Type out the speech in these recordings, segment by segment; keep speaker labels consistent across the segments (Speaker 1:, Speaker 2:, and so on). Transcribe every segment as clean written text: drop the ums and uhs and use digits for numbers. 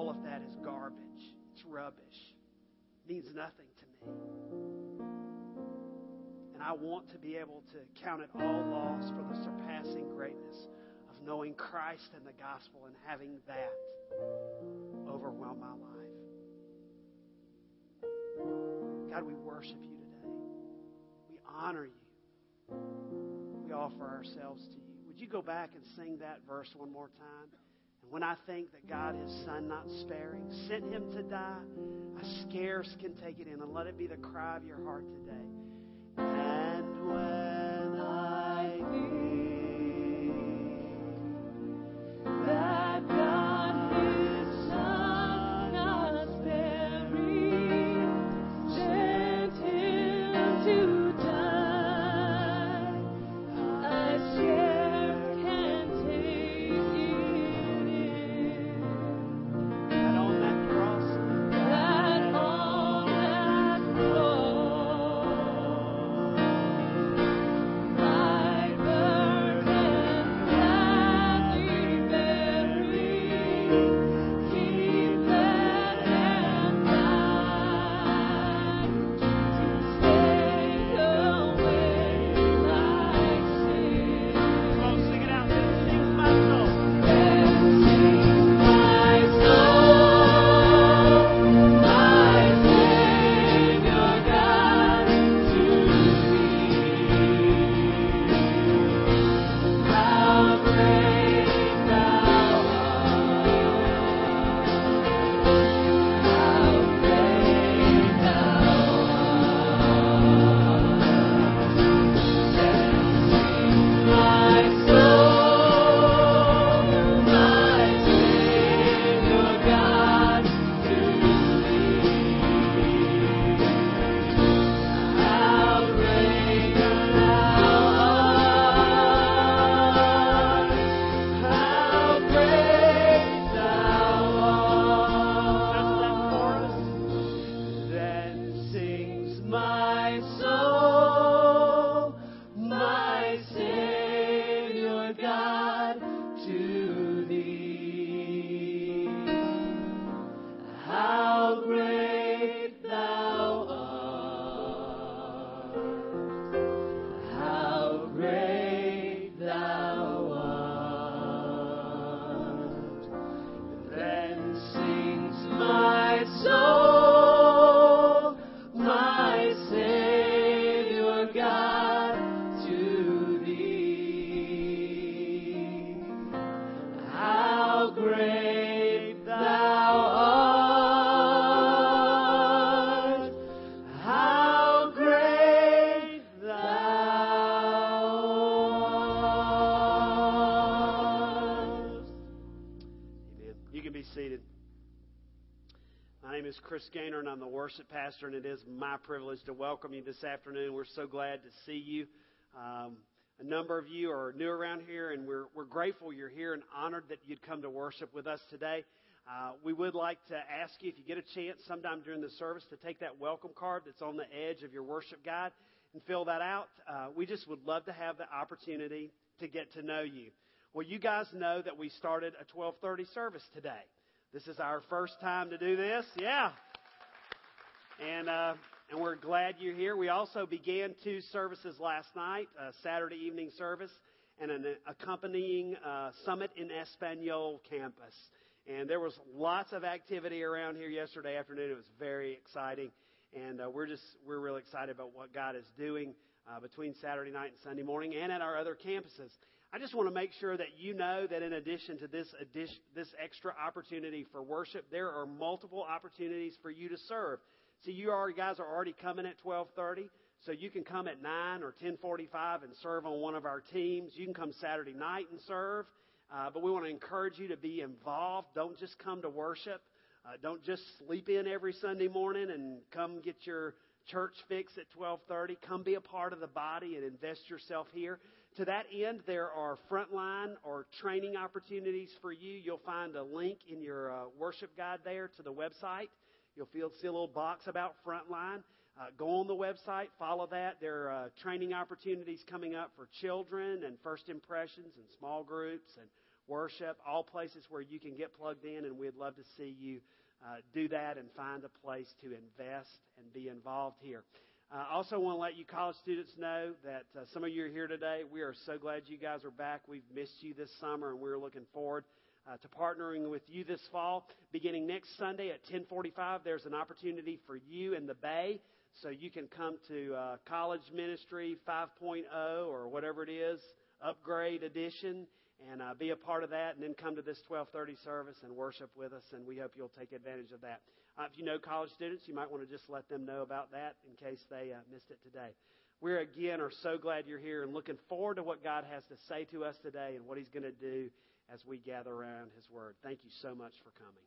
Speaker 1: all of that is garbage. It's rubbish. It means nothing to me. And I want to be able to count it all loss for the surpassing greatness of knowing Christ and the gospel and having that overwhelm my life. God, we worship you today. We honor you. We offer ourselves to you. Would you go back and sing that verse one more time? And when I think that God, His Son not sparing, sent Him to die, I scarce can take it in. And let it be the cry of your heart today. And when I think that God, His Son not sparing, sent Him to die, I scarce can take it in. That on that cross, that on that cross, my burden gladly bearing, He bled and died to take away my sin. Come on, sing it out. Then sings my soul. Then sings my soul, my Savior God, to Thee. How great Thou art! How great Thou art! My soul, my Savior God, to Thee. How great Thou art! How great Thou art! Then sings my soul, my Savior God, to Thee. How great Thou art! How great Thou art! Then sings my soul, my Savior God, to Thee. How great Thou art! How great Thou art! Amen. You can be seated. My name is Chris Gaynor, and I'm the worship pastor, and it is my privilege to welcome you this afternoon. We're so glad to see you. A number of you are new around here, and we're grateful you're here and honored that you'd come to worship with us today. We would like to ask you, if you get a chance sometime during the service, to take that welcome card that's on the edge of your worship guide and fill that out. We just would love to have the opportunity to get to know you. Well, you guys know that we started a 12:30 service today. This is our first time to do this. Yeah. And we're glad you're here. We also began 2 services last night, a Saturday evening service and an accompanying Summit in Espanol campus. And there was lots of activity around here yesterday afternoon. It was very exciting. And we're really excited about what God is doing between Saturday night and Sunday morning and at our other campuses. I just want to make sure that you know that in addition to this extra opportunity for worship, there are multiple opportunities for you to serve. So guys are already coming at 12:30, so you can come at 9 or 10:45 and serve on one of our teams. You can come Saturday night and serve, but we want to encourage you to be involved. Don't just come to worship. Don't just sleep in every Sunday morning and come get your church fix at 12:30. Come be a part of the body and invest yourself here. To that end, there are frontline or training opportunities for you. You'll find a link in your worship guide there to the website. You'll see a little box about frontline. Go on the website, follow that. There are training opportunities coming up for children and first impressions and small groups. And worship, all places where you can get plugged in, and we'd love to see you do that and find a place to invest and be involved here. I also want to let you college students know that some of you are here today. We are so glad you guys are back. We've missed you this summer, and we're looking forward to partnering with you this fall. Beginning next Sunday at 10:45, there's an opportunity for you in the Bay, so you can come to College Ministry 5.0 or whatever it is, Upgrade Edition, and be a part of that, and then come to this 12:30 service and worship with us, and we hope you'll take advantage of that. If you know college students, you might want to just let them know about that in case they missed it today. We again are so glad you're here and looking forward to what God has to say to us today and what He's going to do as we gather around His Word. Thank you so much for coming.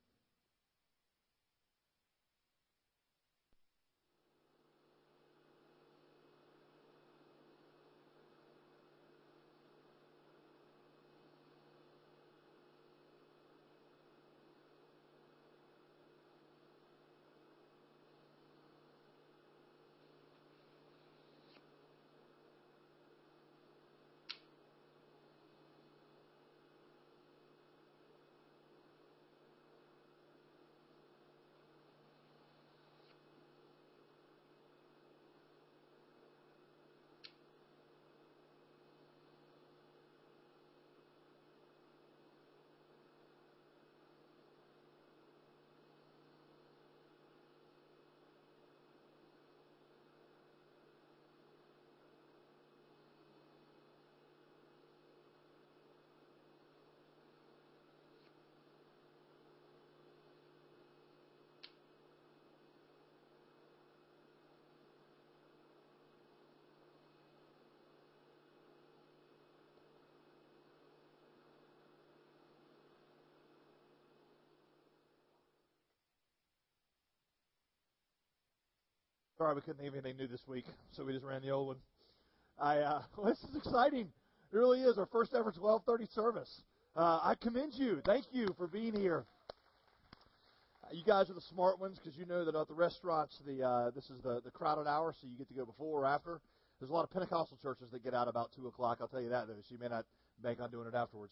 Speaker 2: Sorry, we couldn't think of anything new this week, so we just ran the old one. This is exciting. It really is our first ever 12:30 service. I commend you. Thank you for being here. You guys are the smart ones because you know that at the restaurants, this is the crowded hour, so you get to go before or after. There's a lot of Pentecostal churches that get out about 2 o'clock. I'll tell you that, though, so you may not bank on doing it afterwards.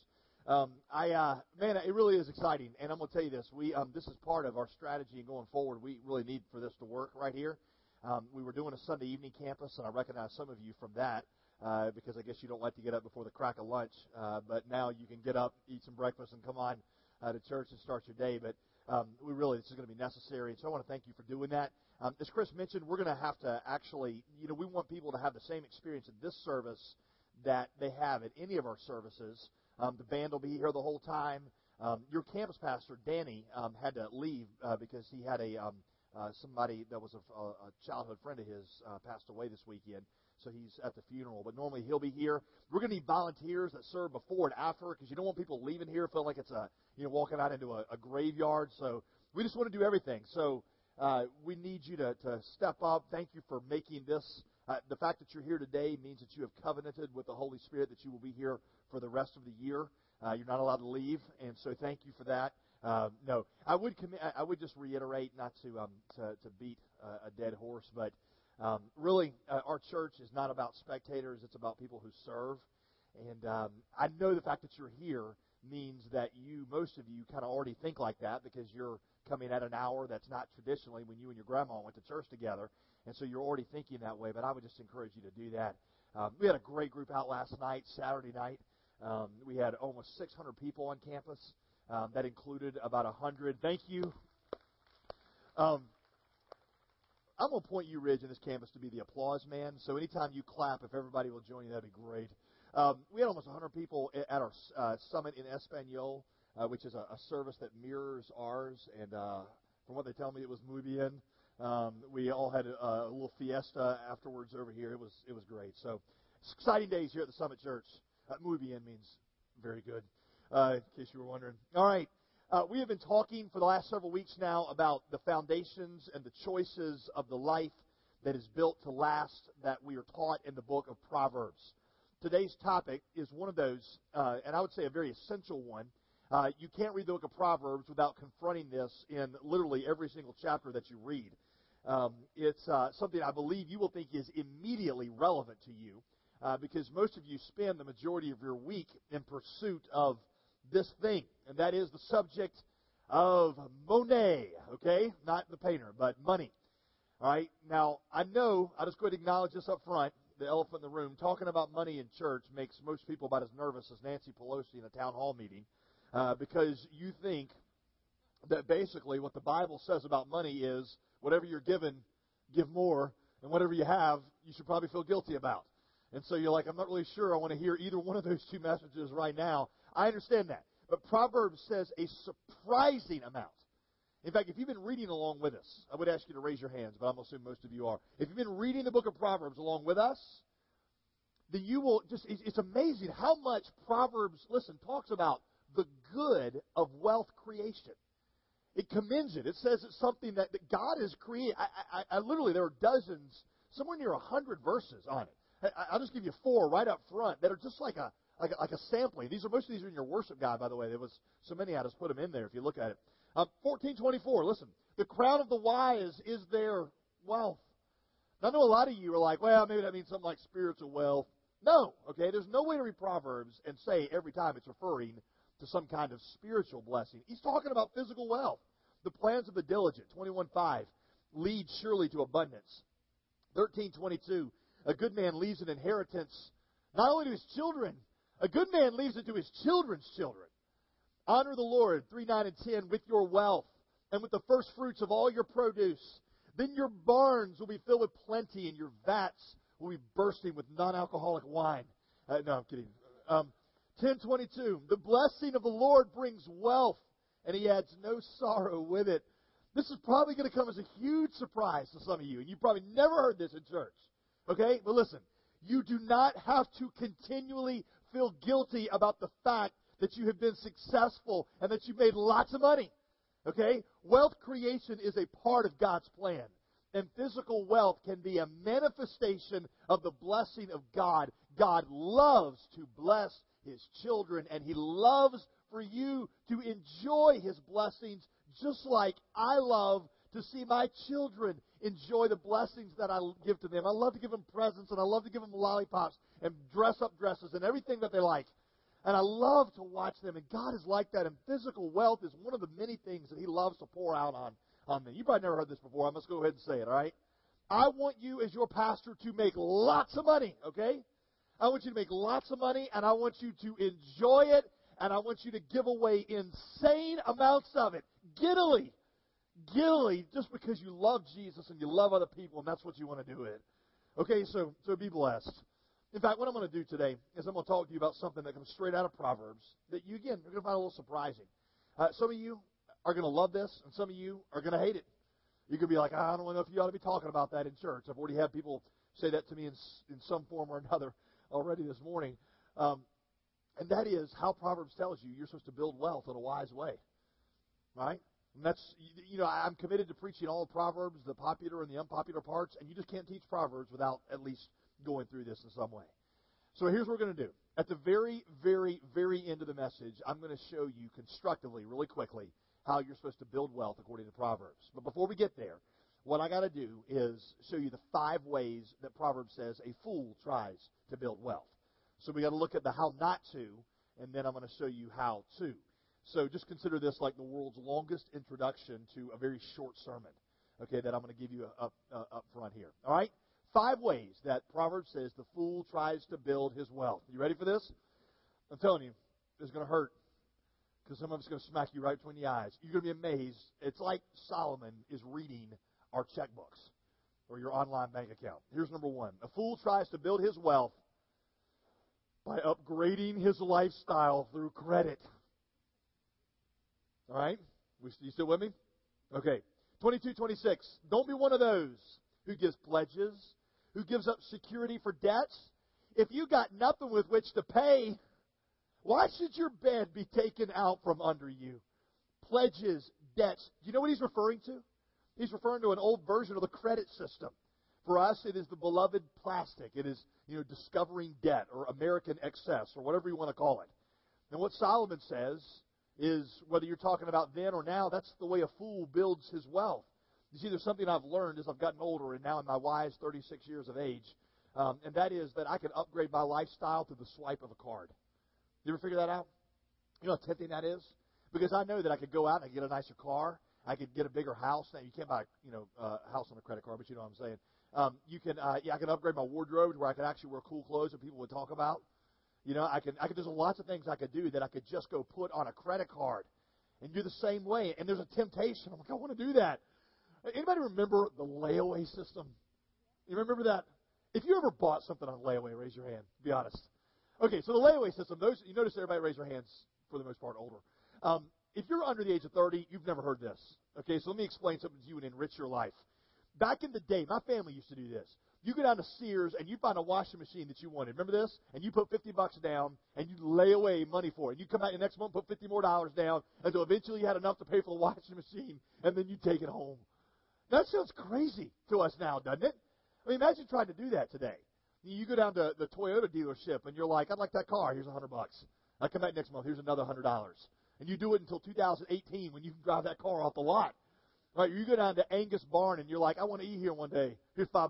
Speaker 2: Man, it really is exciting, and I'm going to tell you this. This is part of our strategy and going forward. We really need for this to work right here. We were doing a Sunday evening campus, and I recognize some of you from that because I guess you don't like to get up before the crack of lunch. But now you can get up, eat some breakfast, and come on to church and start your day. But this is going to be necessary, and so I want to thank you for doing that. As Chris mentioned, we're going to have to actually, we want people to have the same experience in this service that they have at any of our services. The band will be here the whole time. Your campus pastor, Danny, had to leave because he had somebody that was a childhood friend of his passed away this weekend, so he's at the funeral. But normally he'll be here. We're going to need volunteers that serve before and after because you don't want people leaving here feeling like it's walking out into a graveyard. So we just want to do everything. So we need you to step up. Thank you for making this. The fact that you're here today means that you have covenanted with the Holy Spirit that you will be here for the rest of the year. You're not allowed to leave, and so thank you for that. No, I would just reiterate, not to beat a dead horse, but really, our church is not about spectators; it's about people who serve. And I know the fact that you're here means that most of you, kind of already think like that because you're coming at an hour that's not traditionally when you and your grandma went to church together, and so you're already thinking that way. But I would just encourage you to do that. We had a great group out last night, Saturday night. We had almost 600 people on campus. That included about 100. Thank you. I'm going to point you, Ridge, in this campus to be the applause man. So anytime you clap, if everybody will join you, that'd be great. We had almost 100 people at our summit in Espanol, which is a service that mirrors ours. And from what they tell me, it was muy bien. We all had a little fiesta afterwards over here. It was great. So exciting days here at the Summit Church. Muy bien means very good. In case you were wondering. All right. We have been talking for the last several weeks now about the foundations and the choices of the life that is built to last that we are taught in the book of Proverbs. Today's topic is one of those, and I would say a very essential one. You can't read the book of Proverbs without confronting this in literally every single chapter that you read. It's something I believe you will think is immediately relevant to you. because most of you spend the majority of your week in pursuit of this thing, and that is the subject of money, okay? Not the painter, but money. All right? Now, I know, I'll just go ahead and acknowledge this up front, the elephant in the room. Talking about money in church makes most people about as nervous as Nancy Pelosi in a town hall meeting, because you think that basically what the Bible says about money is whatever you're given, give more, and whatever you have, you should probably feel guilty about. And so you're like, I'm not really sure I want to hear either one of those two messages right now. I understand that. But Proverbs says a surprising amount. In fact, if you've been reading along with us, I would ask you to raise your hands, but I'm assuming most of you are. If you've been reading the book of Proverbs along with us, then you will just, it's amazing how much Proverbs, listen, talks about the good of wealth creation. It commends it. It says it's something that God has created. I literally, there are dozens, somewhere near 100 verses on it. I'll just give you 4 right up front that are just like a sampling. Most of these are in your worship guide, by the way. There was so many, I just put them in there if you look at it. 14:24, listen. The crown of the wise is their wealth. Now, I know a lot of you are like, well, maybe that means something like spiritual wealth. No, okay? There's no way to read Proverbs and say every time it's referring to some kind of spiritual blessing. He's talking about physical wealth. The plans of the diligent, 21:5, lead surely to abundance. 13:22, a good man leaves an inheritance not only to his children, a good man leaves it to his children's children. Honor the Lord, 3:9 and 10, with your wealth and with the first fruits of all your produce. Then your barns will be filled with plenty, and your vats will be bursting with non-alcoholic wine. No, I'm kidding. 10:22, the blessing of the Lord brings wealth, and he adds no sorrow with it. This is probably going to come as a huge surprise to some of you, and you probably never heard this in church. Okay? But listen, you do not have to continually feel guilty about the fact that you have been successful and that you've made lots of money. Okay? Wealth creation is a part of God's plan. And physical wealth can be a manifestation of the blessing of God. God loves to bless His children, and He loves for you to enjoy His blessings just like I love to see my children enjoy the blessings that I give to them. I love to give them presents, and I love to give them lollipops and dress-up dresses and everything that they like. And I love to watch them, and God is like that, and physical wealth is one of the many things that He loves to pour out on me. You probably never heard this before. I must go ahead and say it, all right? I want you as your pastor to make lots of money, okay? I want you to make lots of money, and I want you to enjoy it, and I want you to give away insane amounts of it, giddily, just because you love Jesus and you love other people, and that's what you want to do with it. Okay, so be blessed. In fact, what I'm going to do today is I'm going to talk to you about something that comes straight out of Proverbs that you, again, are going to find a little surprising. Some of you are going to love this, and some of you are going to hate it. You could be like, I don't know if you ought to be talking about that in church. I've already had people say that to me in some form or another already this morning. And that is how Proverbs tells you you're supposed to build wealth in a wise way. Right? And that's, I'm committed to preaching all of Proverbs, the popular and the unpopular parts, and you just can't teach Proverbs without at least going through this in some way. So here's what we're going to do. At the very, very, very end of the message, I'm going to show you constructively, really quickly, how you're supposed to build wealth according to Proverbs. But before we get there, what I got to do is show you the 5 ways that Proverbs says a fool tries to build wealth. So we got to look at the how not to, and then I'm going to show you how to. So just consider this like the world's longest introduction to a very short sermon, okay, that I'm going to give you up front here. All right? 5 ways that Proverbs says the fool tries to build his wealth. You ready for this? I'm telling you, it's going to hurt because some of it's going to smack you right between the eyes. You're going to be amazed. It's like Solomon is reading our checkbooks or your online bank account. Here's number 1. A fool tries to build his wealth by upgrading his lifestyle through credit. All right? You still with me? Okay. 22:26. Don't be one of those who gives pledges, who gives up security for debts. If you got nothing with which to pay, why should your bed be taken out from under you? Pledges, debts. Do you know what he's referring to? He's referring to an old version of the credit system. For us, it is the beloved plastic. It is, discovering debt or American excess or whatever you want to call it. And what Solomon says is, whether you're talking about then or now, that's the way a fool builds his wealth. You see, there's something I've learned as I've gotten older, and now in my wise 36 years of age, and that is that I can upgrade my lifestyle through the swipe of a card. You ever figure that out? You know how tempting that is? Because I know that I could go out and get a nicer car. I could get a bigger house. Now, you can't buy, a house on a credit card, but you know what I'm saying. I can upgrade my wardrobe where I can actually wear cool clothes that people would talk about. There's lots of things I could do that I could just go put on a credit card. And you're the same way. And there's a temptation. I'm like, I want to do that. Anybody remember the layaway system? You remember that? If you ever bought something on layaway, raise your hand. Be honest. Okay, so the layaway system, you notice everybody raise their hands, for the most part, older. If you're under the age of 30, you've never heard this. Okay, so let me explain something to you and enrich your life. Back in the day, my family used to do this. You go down to Sears and you find a washing machine that you wanted. Remember this? And you put $50 down and you lay away money for it. You come out the next month, put $50 more down until eventually you had enough to pay for the washing machine, and then you take it home. That sounds crazy to us now, doesn't it? I mean, imagine trying to do that today. You go down to the Toyota dealership and you're like, I'd like that car. Here's $100. I come back next month. Here's another $100. And you do it until 2018 when you can drive that car off the lot. Right? You go down to Angus Barn and you're like, I want to eat here one day. Here's $5.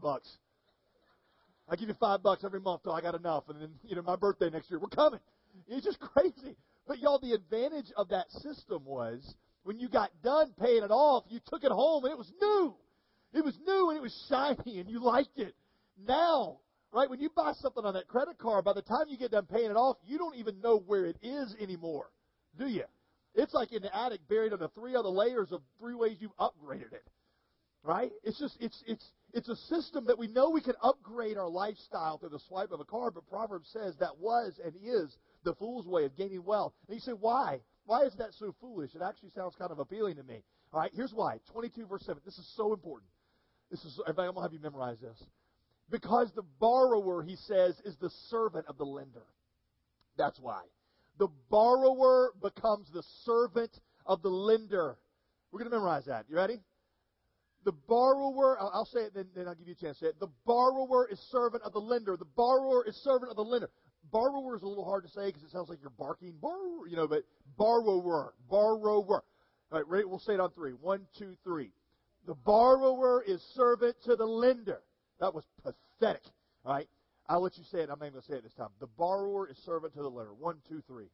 Speaker 2: I give you $5 every month till I got enough. And then, my birthday next year, we're coming. It's just crazy. But y'all, the advantage of that system was when you got done paying it off, you took it home and it was new. It was new and it was shiny and you liked it. Now, right, when you buy something on that credit card, by the time you get done paying it off, you don't even know where it is anymore, do you? It's like in the attic buried under 3 other layers of 3 ways you've upgraded it, right? It's a system that we know we can upgrade our lifestyle through the swipe of a card, but Proverbs says that was and is the fool's way of gaining wealth. And you say, why? Why is that so foolish? It actually sounds kind of appealing to me. All right, here's why. 22 verse 7. This is so important. I'm going to have you memorize this. Because the borrower, he says, is the servant of the lender. That's why. The borrower becomes the servant of the lender. We're going to memorize that. You ready? The borrower, I'll say it, then I'll give you a chance to say it. The borrower is servant of the lender. The borrower is servant of the lender. Borrower is a little hard to say because it sounds like you're barking. Borrower, but borrower. All right, ready? We'll say it on 3. 1, 2, 3. The borrower is servant to the lender. That was pathetic. All right? I'll let you say it. I'm not even going to say it this time. The borrower is servant to the lender. 1, 2, 3.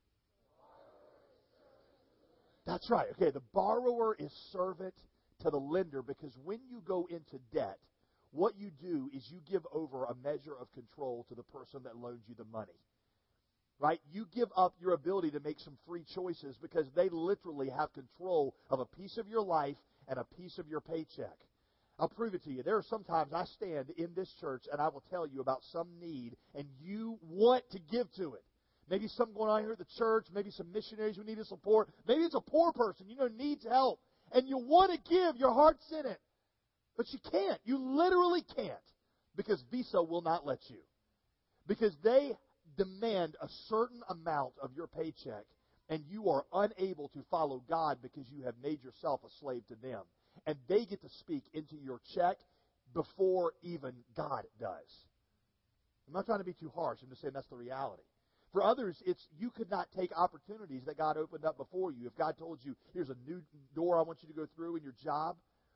Speaker 2: That's right. Okay, the borrower is servant to the lender because when you go into debt, what you do is you give over a measure of control to the person that loans you the money. Right? You give up your ability to make some free choices because they literally have control of a piece of your life and a piece of your paycheck. I'll prove it to you. There are sometimes I stand in this church and I will tell you about some need and you want to give to it. Maybe something going on here at the church, maybe some missionaries who need to support. Maybe it's a poor person, needs help. And you want to give, your heart's in it. But you can't. You literally can't because Visa will not let you. Because they demand a certain amount of your paycheck and you are unable to follow God because you have made yourself a slave to them. And they get to speak into your check before even God does. I'm not trying to be too harsh. I'm just saying that's the reality. For others, it's you could not take opportunities that God opened up before you. If God told you, here's a new door I want you to go through in your job,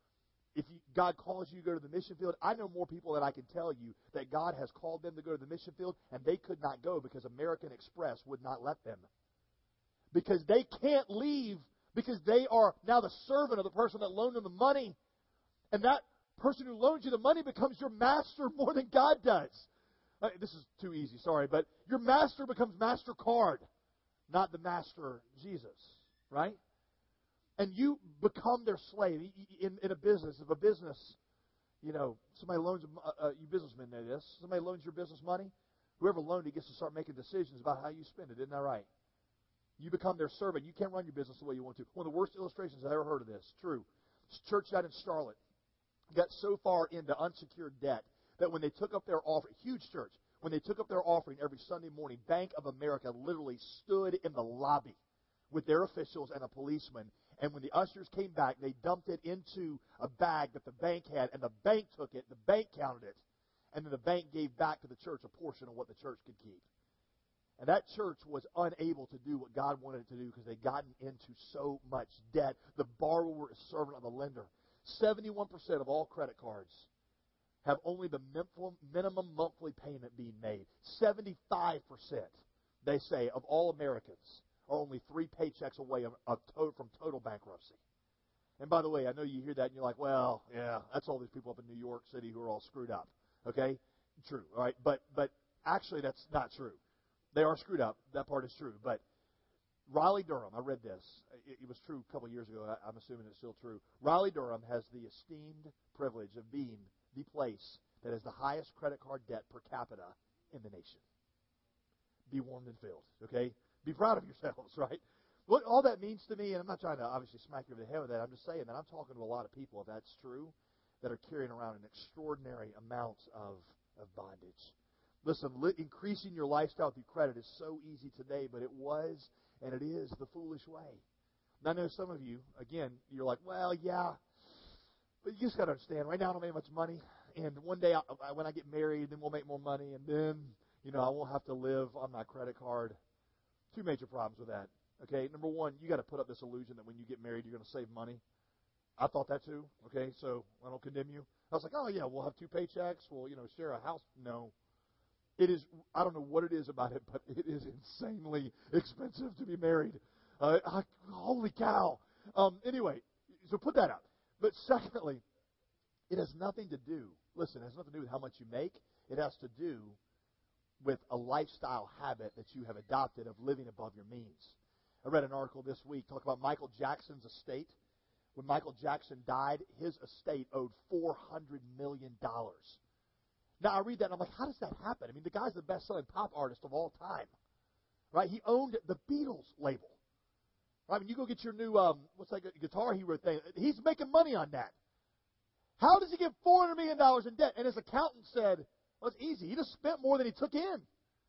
Speaker 2: God calls you to go to the mission field, I know more people that I can tell you that God has called them to go to the mission field, and they could not go because American Express would not let them. Because they can't leave because they are now the servant of the person that loaned them the money. And that person who loans you the money becomes your master more than God does. This is too easy, sorry, but your master becomes MasterCard, not the master Jesus, right? And you become their slave in a business. If a business, somebody loans you businessmen know this. Somebody loans your business money. Whoever loaned it gets to start making decisions about how you spend it. Isn't that right? You become their servant. You can't run your business the way you want to. One of the worst illustrations I've ever heard of this. True. This church out in Charlotte got so far into unsecured debt that when they took up their offering, huge church, when they took up their offering every Sunday morning, Bank of America literally stood in the lobby with their officials and a policeman. And when the ushers came back, they dumped it into a bag that the bank had, and the bank took it, the bank counted it, and then the bank gave back to the church a portion of what the church could keep. And that church was unable to do what God wanted it to do because they'd gotten into so much debt. The borrower is servant of the lender. 71% of all credit cards have only the minimum monthly payment being made. 75%, they say, of all Americans are only 3 paychecks away from total bankruptcy. And by the way, I know you hear that and you're like, well, yeah, that's all these people up in New York City who are all screwed up. Okay? True, all right? But actually that's not true. They are screwed up. That part is true. But Raleigh-Durham, I read this. It was true a couple of years ago. I'm assuming it's still true. Raleigh-Durham has the esteemed privilege of being the place that has the highest credit card debt per capita in the nation. Be warmed and filled, okay? Be proud of yourselves, right? What all that means to me, and I'm not trying to obviously smack you over the head with that, I'm just saying that I'm talking to a lot of people, if that's true, that are carrying around an extraordinary amount of bondage. Listen, increasing your lifestyle through credit is so easy today, but it was and it is the foolish way. And I know some of you, again, you're like, well, yeah, but you just got to understand, right now I don't make much money, and one day when I get married, then we'll make more money, and then, I won't have to live on my credit card. 2 major problems with that. Okay, number one, you got to put up this illusion that when you get married, you're going to save money. I thought that too. Okay, so I don't condemn you. I was like, oh yeah, we'll have 2 paychecks. We'll, share a house. No, it is. I don't know what it is about it, but it is insanely expensive to be married. Holy cow. Anyway, so put that up. But secondly, it has nothing to do. Listen, it has nothing to do with how much you make. It has to do with a lifestyle habit that you have adopted of living above your means. I read an article this week talking about Michael Jackson's estate. When Michael Jackson died, his estate owed $400 million. Now, I read that, and I'm like, how does that happen? I mean, the guy's the best-selling pop artist of all time. Right? He owned the Beatles label. Right? I mean, you go get your new, what's that Guitar Hero thing. He's making money on that. How does he get $400 million in debt? And his accountant said, well, it's easy. He just spent more than he took in.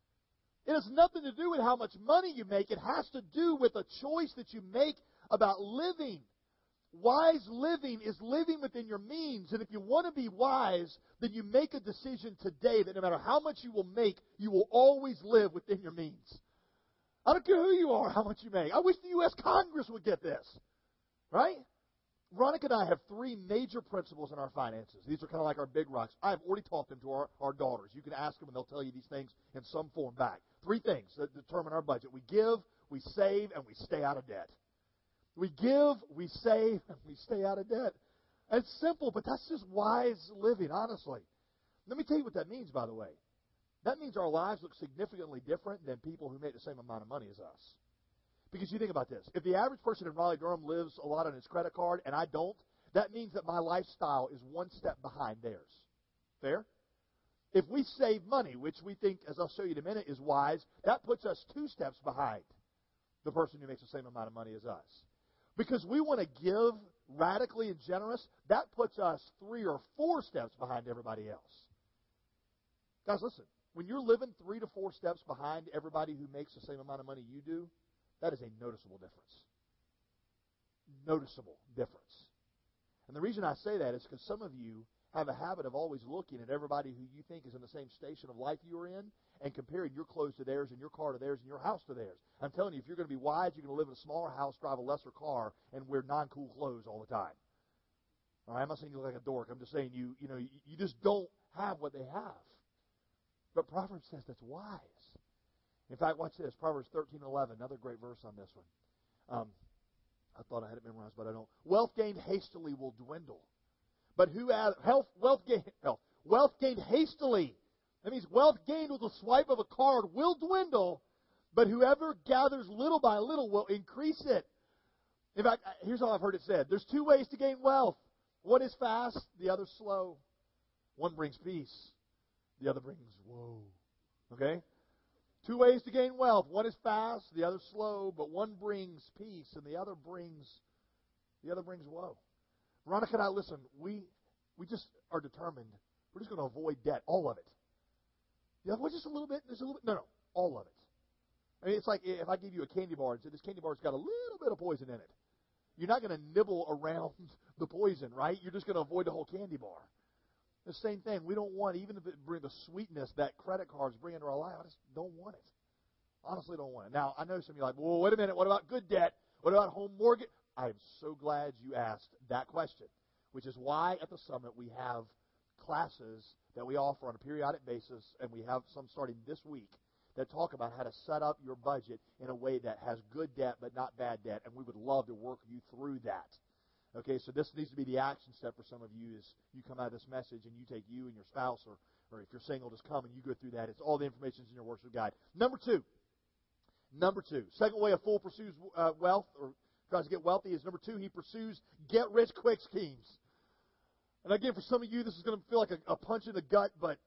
Speaker 2: It has nothing to do with how much money you make. It has to do with a choice that you make about living. Wise living is living within your means. And if you want to be wise, then you make a decision today that no matter how much you will make, you will always live within your means. I don't care who you are, how much you make. I wish the U.S. Congress would get this. Right? Veronica and I have 3 major principles in our finances. These are kind of like our big rocks. I've already taught them to our daughters. You can ask them and they'll tell you these things in some form back. 3 things that determine our budget. We give, we save, and we stay out of debt. We give, we save, and we stay out of debt. It's simple, but that's just wise living, honestly. Let me tell you what that means, by the way. That means our lives look significantly different than people who make the same amount of money as us. Because you think about this. If the average person in Raleigh-Durham lives a lot on his credit card and I don't, that means that my lifestyle is 1 step behind theirs. Fair? If we save money, which we think, as I'll show you in a minute, is wise, that puts us 2 steps behind the person who makes the same amount of money as us. Because we want to give radically and generous, that puts us 3 or 4 steps behind everybody else. Guys, listen. When you're living 3 to 4 steps behind everybody who makes the same amount of money you do, that is a noticeable difference. Noticeable difference. And the reason I say that is because some of you have a habit of always looking at everybody who you think is in the same station of life you are in and comparing your clothes to theirs and your car to theirs and your house to theirs. I'm telling you, if you're going to be wise, you're going to live in a smaller house, drive a lesser car, and wear non-cool clothes all the time. All right? I'm not saying you look like a dork. I'm just saying you just don't have what they have. But Proverbs says that's wise. In fact, watch this. Proverbs 13:11, another great verse on this one. I thought I had it memorized, but I don't. Wealth gained hastily will dwindle. But wealth gained hastily. That means wealth gained with a swipe of a card will dwindle, but whoever gathers little by little will increase it. In fact, here's how I've heard it said. There's 2 ways to gain wealth. One is fast, the other slow. One brings peace, the other brings woe. Okay? 2 ways to gain wealth. One is fast, the other slow, but one brings peace and the other brings woe. Veronica and I, listen, we just are determined. We're just going to avoid debt, all of it. Yeah, well, just a little bit, just a little bit. No, all of it. I mean, it's like if I give you a candy bar and say this candy bar's got a little bit of poison in it. You're not going to nibble around the poison, right? You're just going to avoid the whole candy bar. The same thing. We don't want, even if it brings the sweetness that credit cards bring into our life, I just don't want it. Honestly, don't want it. Now, I know some of you are like, well, wait a minute. What about good debt? What about home mortgage? I am so glad you asked that question, which is why at the summit we have classes that we offer on a periodic basis, and we have some starting this week, that talk about how to set up your budget in a way that has good debt but not bad debt, and we would love to work you through that. Okay, so this needs to be the action step for some of you as you come out of this message and you take you and your spouse, or if you're single, just come and you go through that. It's all the information in your worship guide. Number two, second way a fool pursues wealth or tries to get wealthy is number two, he pursues get-rich-quick schemes. And again, for some of you, this is going to feel like a punch in the gut, but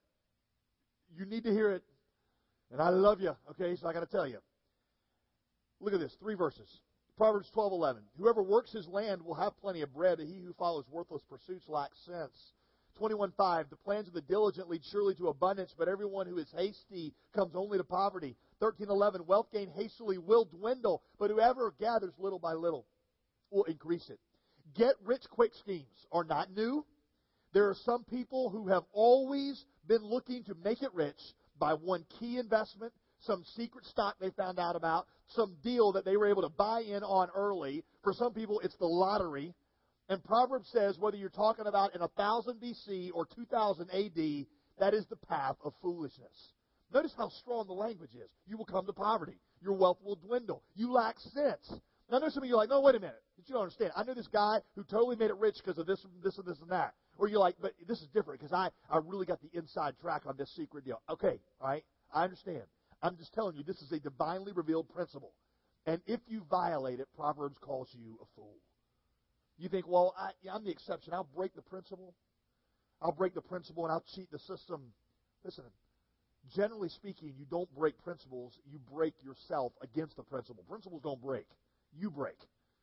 Speaker 2: you need to hear it. And I love you, okay, so I got to tell you. Look at this, 3 verses. Proverbs 12:11. Whoever works his land will have plenty of bread, but he who follows worthless pursuits lacks sense. 21:5. The plans of the diligent lead surely to abundance, but everyone who is hasty comes only to poverty. 13:11. Wealth gained hastily will dwindle, but whoever gathers little by little will increase it. Get-rich-quick schemes are not new. There are some people who have always been looking to make it rich by one key investment, some secret stock they found out about, some deal that they were able to buy in on early. For some people, it's the lottery. And Proverbs says, whether you're talking about in 1000 BC or 2000 AD, that is the path of foolishness. Notice how strong the language is. You will come to poverty. Your wealth will dwindle. You lack sense. Now, I know some of you are like, no, wait a minute. You don't understand. I know this guy who totally made it rich because of this, and this, and that. Or you're like, but this is different because I really got the inside track on this secret deal. Okay, all right, I understand. I'm just telling you, this is a divinely revealed principle. And if you violate it, Proverbs calls you a fool. You think, well, I'm the exception. I'll break the principle. I'll break the principle and I'll cheat the system. Listen, generally speaking, you don't break principles. You break yourself against the principle. Principles don't break. You break.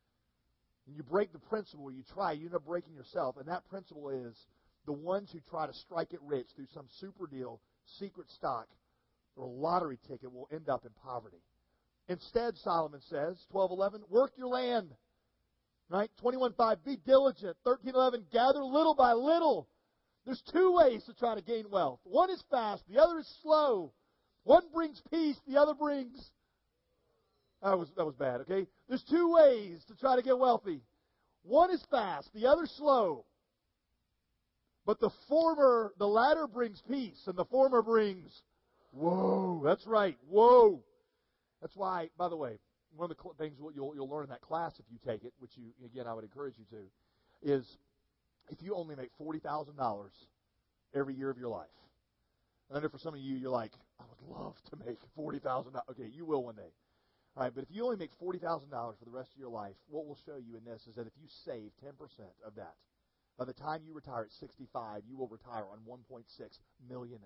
Speaker 2: And you break the principle, you end up breaking yourself. And that principle is the ones who try to strike it rich through some super deal, secret stock, or a lottery ticket will end up in poverty. Instead, Solomon says, 12:11, work your land. Right? 21:5, be diligent. 13:11, gather little by little. There's 2 ways to try to gain wealth. One is fast, the other is slow. One brings peace, the other brings... That was bad, okay? There's 2 ways to try to get wealthy. One is fast, the other slow. But the latter brings peace, and the former brings, whoa, that's right, whoa. That's why, by the way, one of the things you'll learn in that class if you take it, which I would encourage you to, is if you only make $40,000 every year of your life. And I know for some of you, you're like, I would love to make $40,000. Okay, you will one day. All right, but if you only make $40,000 for the rest of your life, what we'll show you in this is that if you save 10% of that, by the time you retire at 65, you will retire on $1.6 million.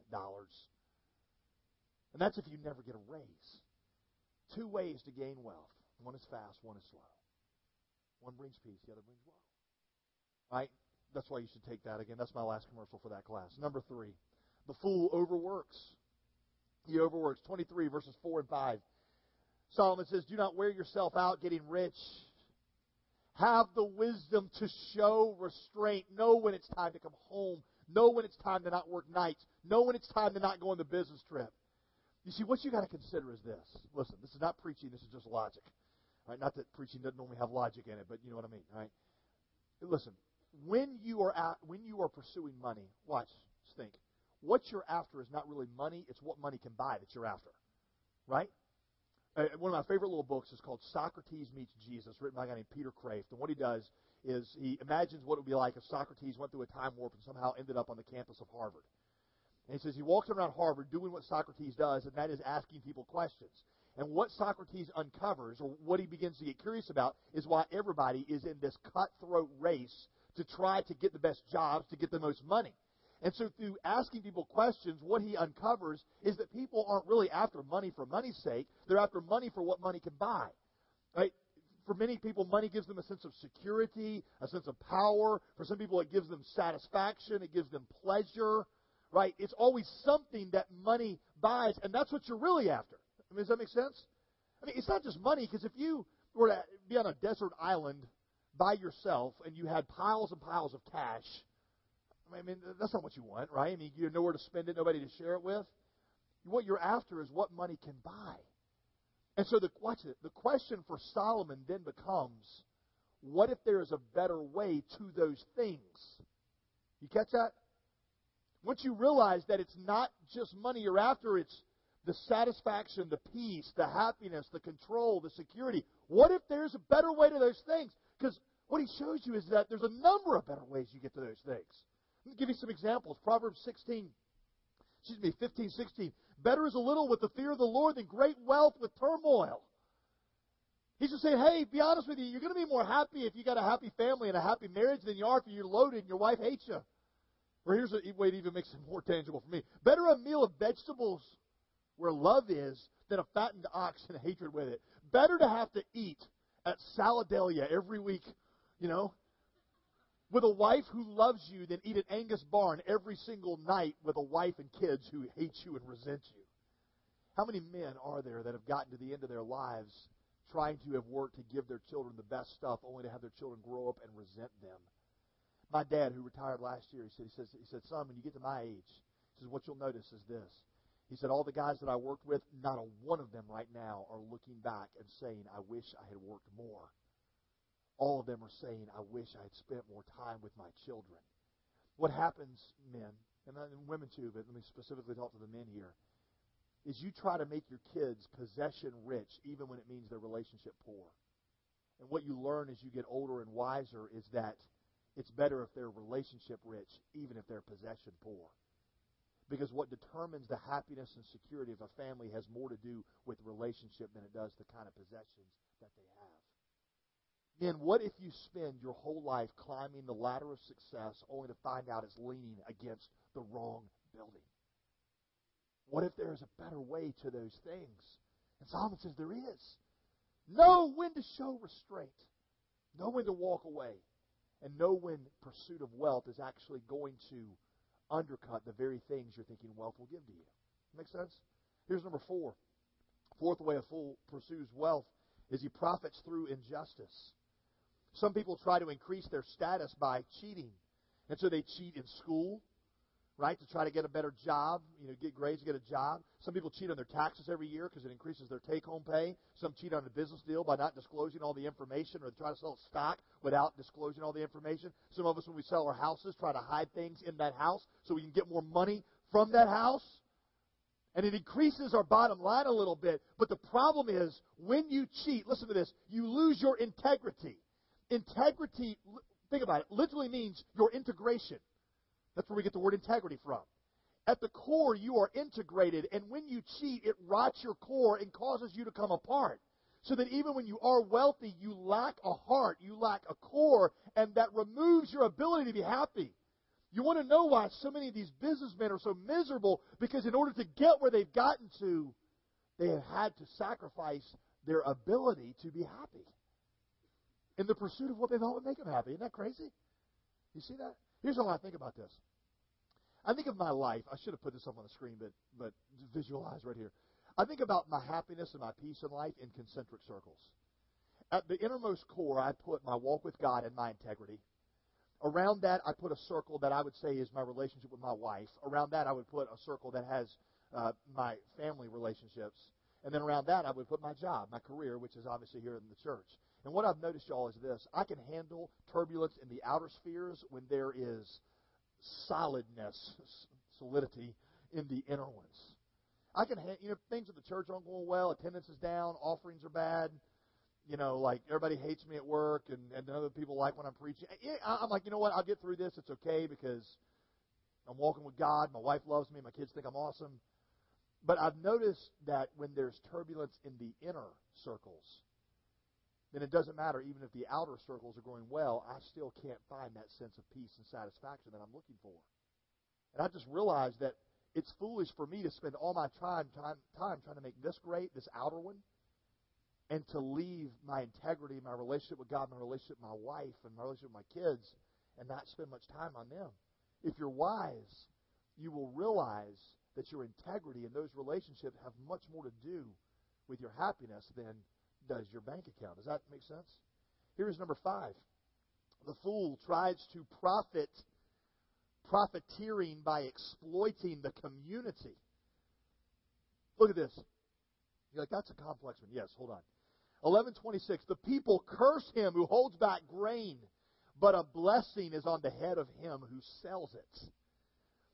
Speaker 2: And that's if you never get a raise. 2 ways to gain wealth. One is fast, one is slow. One brings peace, the other brings woe. All right, that's why you should take that. Again, that's my last commercial for that class. Number 3, the fool overworks. He overworks. 23 verses 4 and 5. Solomon says, do not wear yourself out getting rich. Have the wisdom to show restraint. Know when it's time to come home. Know when it's time to not work nights. Know when it's time to not go on the business trip. You see, what you got to consider is this. Listen, this is not preaching. This is just logic. All right? Not that preaching doesn't normally have logic in it, but you know what I mean. All right? Listen, when you are pursuing money, watch, just think. What you're after is not really money. It's what money can buy that you're after. Right? One of my favorite little books is called Socrates Meets Jesus, written by a guy named Peter Kraft. And what he does is he imagines what it would be like if Socrates went through a time warp and somehow ended up on the campus of Harvard. And he says he walks around Harvard doing what Socrates does, and that is asking people questions. And what Socrates uncovers, or what he begins to get curious about, is why everybody is in this cutthroat race to try to get the best jobs, to get the most money. And so through asking people questions, what he uncovers is that people aren't really after money for money's sake. They're after money for what money can buy. Right? For many people, money gives them a sense of security, a sense of power. For some people, it gives them satisfaction. It gives them pleasure. Right? It's always something that money buys, and that's what you're really after. I mean, does that make sense? I mean, it's not just money, because if you were to be on a desert island by yourself and you had piles and piles of cash, I mean, that's not what you want, right? I mean, you have nowhere to spend it, nobody to share it with. What you're after is what money can buy. And so, watch it. The question for Solomon then becomes, what if there is a better way to those things? You catch that? Once you realize that it's not just money you're after, it's the satisfaction, the peace, the happiness, the control, the security. What if there's a better way to those things? Because what he shows you is that there's a number of better ways you get to those things. Let me give you some examples. Proverbs 15, 16. Better is a little with the fear of the Lord than great wealth with turmoil. He's just saying, hey, be honest with you, you're going to be more happy if you got a happy family and a happy marriage than you are if you're loaded and your wife hates you. Or here's a way it even makes it more tangible for me. Better a meal of vegetables where love is than a fattened ox and hatred with it. Better to have to eat at Saladelia every week, with a wife who loves you than eat at Angus Barn every single night with a wife and kids who hate you and resent you. How many men are there that have gotten to the end of their lives trying to have worked to give their children the best stuff only to have their children grow up and resent them? My dad, who retired last year, he said, son, when you get to my age, he says, what you'll notice is this. He said, all the guys that I worked with, not a one of them right now are looking back and saying, I wish I had worked more. All of them are saying, I wish I had spent more time with my children. What happens, men, and women too, but let me specifically talk to the men here, is you try to make your kids possession rich even when it means their relationship poor. And what you learn as you get older and wiser is that it's better if they're relationship rich even if they're possession poor. Because what determines the happiness and security of a family has more to do with relationship than it does the kind of possessions that they have. Men, what if you spend your whole life climbing the ladder of success only to find out it's leaning against the wrong building? What if there is a better way to those things? And Solomon says there is. Know when to show restraint. Know when to walk away. And know when pursuit of wealth is actually going to undercut the very things you're thinking wealth will give to you. Make sense? Here's number 4. Fourth way a fool pursues wealth is he profits through injustice. Some people try to increase their status by cheating. And so they cheat in school, right, to try to get a better job, get grades to get a job. Some people cheat on their taxes every year because it increases their take-home pay. Some cheat on a business deal by not disclosing all the information, or try to sell stock without disclosing all the information. Some of us, when we sell our houses, try to hide things in that house so we can get more money from that house. And it increases our bottom line a little bit. But the problem is, when you cheat, listen to this, you lose your integrity. Integrity, think about it, literally means your integration. That's where we get the word integrity from. At the core, you are integrated, and when you cheat, it rots your core and causes you to come apart. So that even when you are wealthy, you lack a heart, you lack a core, and that removes your ability to be happy. You want to know why so many of these businessmen are so miserable? Because in order to get where they've gotten to, they have had to sacrifice their ability to be happy in the pursuit of what they thought would make them happy. Isn't that crazy? You see that? Here's how I think about this. I think of my life. I should have put this up on the screen, but visualize right here. I think about my happiness and my peace in life in concentric circles. At the innermost core, I put my walk with God and my integrity. Around that, I put a circle that I would say is my relationship with my wife. Around that, I would put a circle that has my family relationships. And then around that, I would put my job, my career, which is obviously here in the church. And what I've noticed, y'all, is this. I can handle turbulence in the outer spheres when there is solidity in the inner ones. I can, things at the church aren't going well, attendance is down, offerings are bad, like everybody hates me at work, and other people like when I'm preaching. I'm like, you know what, I'll get through this, it's okay, because I'm walking with God, my wife loves me, my kids think I'm awesome. But I've noticed that when there's turbulence in the inner circles, then it doesn't matter, even if the outer circles are going well, I still can't find that sense of peace and satisfaction that I'm looking for. And I just realized that it's foolish for me to spend all my time trying to make this great, this outer one, and to leave my integrity, my relationship with God, my relationship with my wife, and my relationship with my kids, and not spend much time on them. If you're wise, you will realize that your integrity and those relationships have much more to do with your happiness than does your bank account. Does that make sense? Here's number 5. The fool tries to profiteering by exploiting the community. Look at this. You're like, that's a complex one. Yes, hold on. 11:26. The people curse him who holds back grain, but a blessing is on the head of him who sells it.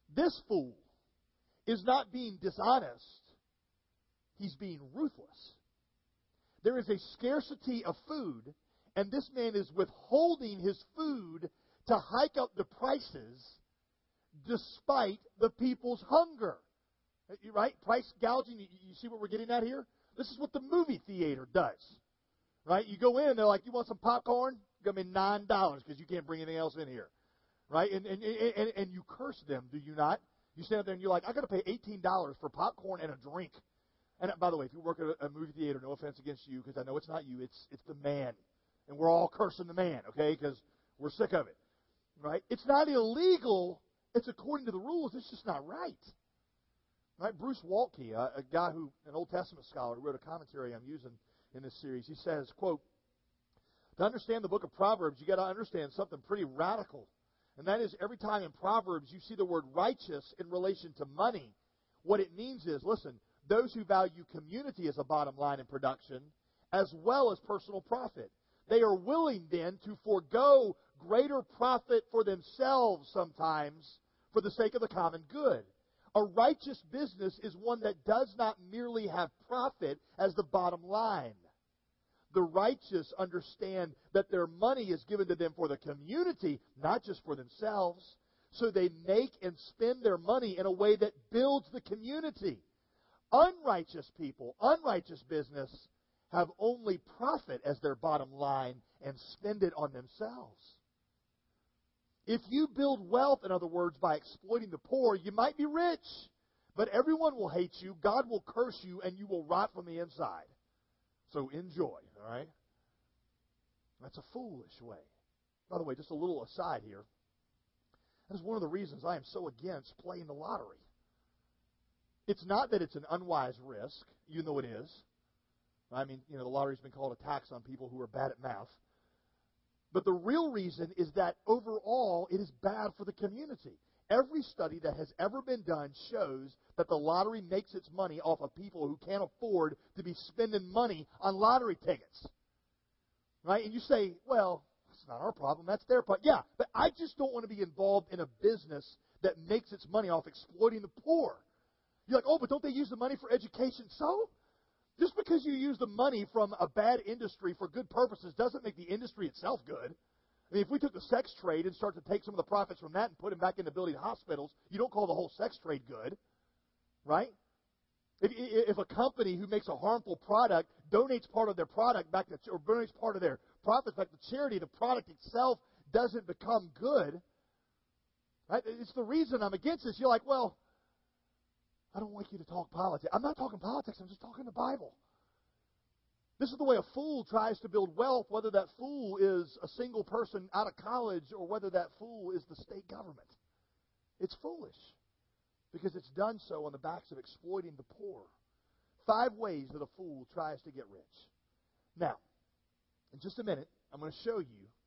Speaker 2: This fool is not being dishonest. He's being ruthless. There is a scarcity of food, and this man is withholding his food to hike up the prices despite the people's hunger. Right? Price gouging, you see what we're getting at here? This is what the movie theater does. Right? You go in, they're like, you want some popcorn? Give me $9 because you can't bring anything else in here. Right? And you curse them, do you not? You stand up there and you're like, I got to pay $18 for popcorn and a drink. And by the way, if you work at a movie theater, no offense against you, because I know it's not you, it's the man. And we're all cursing the man, okay, because we're sick of it. Right? It's not illegal. It's according to the rules. It's just not right. Right? Bruce Waltke, a guy who, an Old Testament scholar, who wrote a commentary I'm using in this series, he says, quote, to understand the book of Proverbs, you got to understand something pretty radical. And that is, every time in Proverbs you see the word righteous in relation to money, what it means is, listen, those who value community as a bottom line in production, as well as personal profit. They are willing then to forego greater profit for themselves sometimes for the sake of the common good. A righteous business is one that does not merely have profit as the bottom line. The righteous understand that their money is given to them for the community, not just for themselves. So they make and spend their money in a way that builds the community. Unrighteous people, unrighteous business, have only profit as their bottom line and spend it on themselves. If you build wealth, in other words, by exploiting the poor, you might be rich, but everyone will hate you, God will curse you, and you will rot from the inside. So enjoy, all right? That's a foolish way. By the way, just a little aside here. That is one of the reasons I am so against playing the lottery. It's not that it's an unwise risk, even though it is. I mean, the lottery's been called a tax on people who are bad at math. But the real reason is that overall it is bad for the community. Every study that has ever been done shows that the lottery makes its money off of people who can't afford to be spending money on lottery tickets. Right? And you say, well, it's not our problem, that's their problem. Yeah, but I just don't want to be involved in a business that makes its money off exploiting the poor. You're like, oh, but don't they use the money for education? So? Just because you use the money from a bad industry for good purposes doesn't make the industry itself good. I mean, if we took the sex trade and start to take some of the profits from that and put them back into building hospitals, you don't call the whole sex trade good, right? If a company who makes a harmful product donates part of their product back to, or donates part of their profits back to charity, the product itself doesn't become good. Right? It's the reason I'm against this. You're like, well, I don't want you to talk politics. I'm not talking politics. I'm just talking the Bible. This is the way a fool tries to build wealth, whether that fool is a single person out of college or whether that fool is the state government. It's foolish because it's done so on the backs of exploiting the poor. 5 ways that a fool tries to get rich. Now, in just a minute, I'm going to show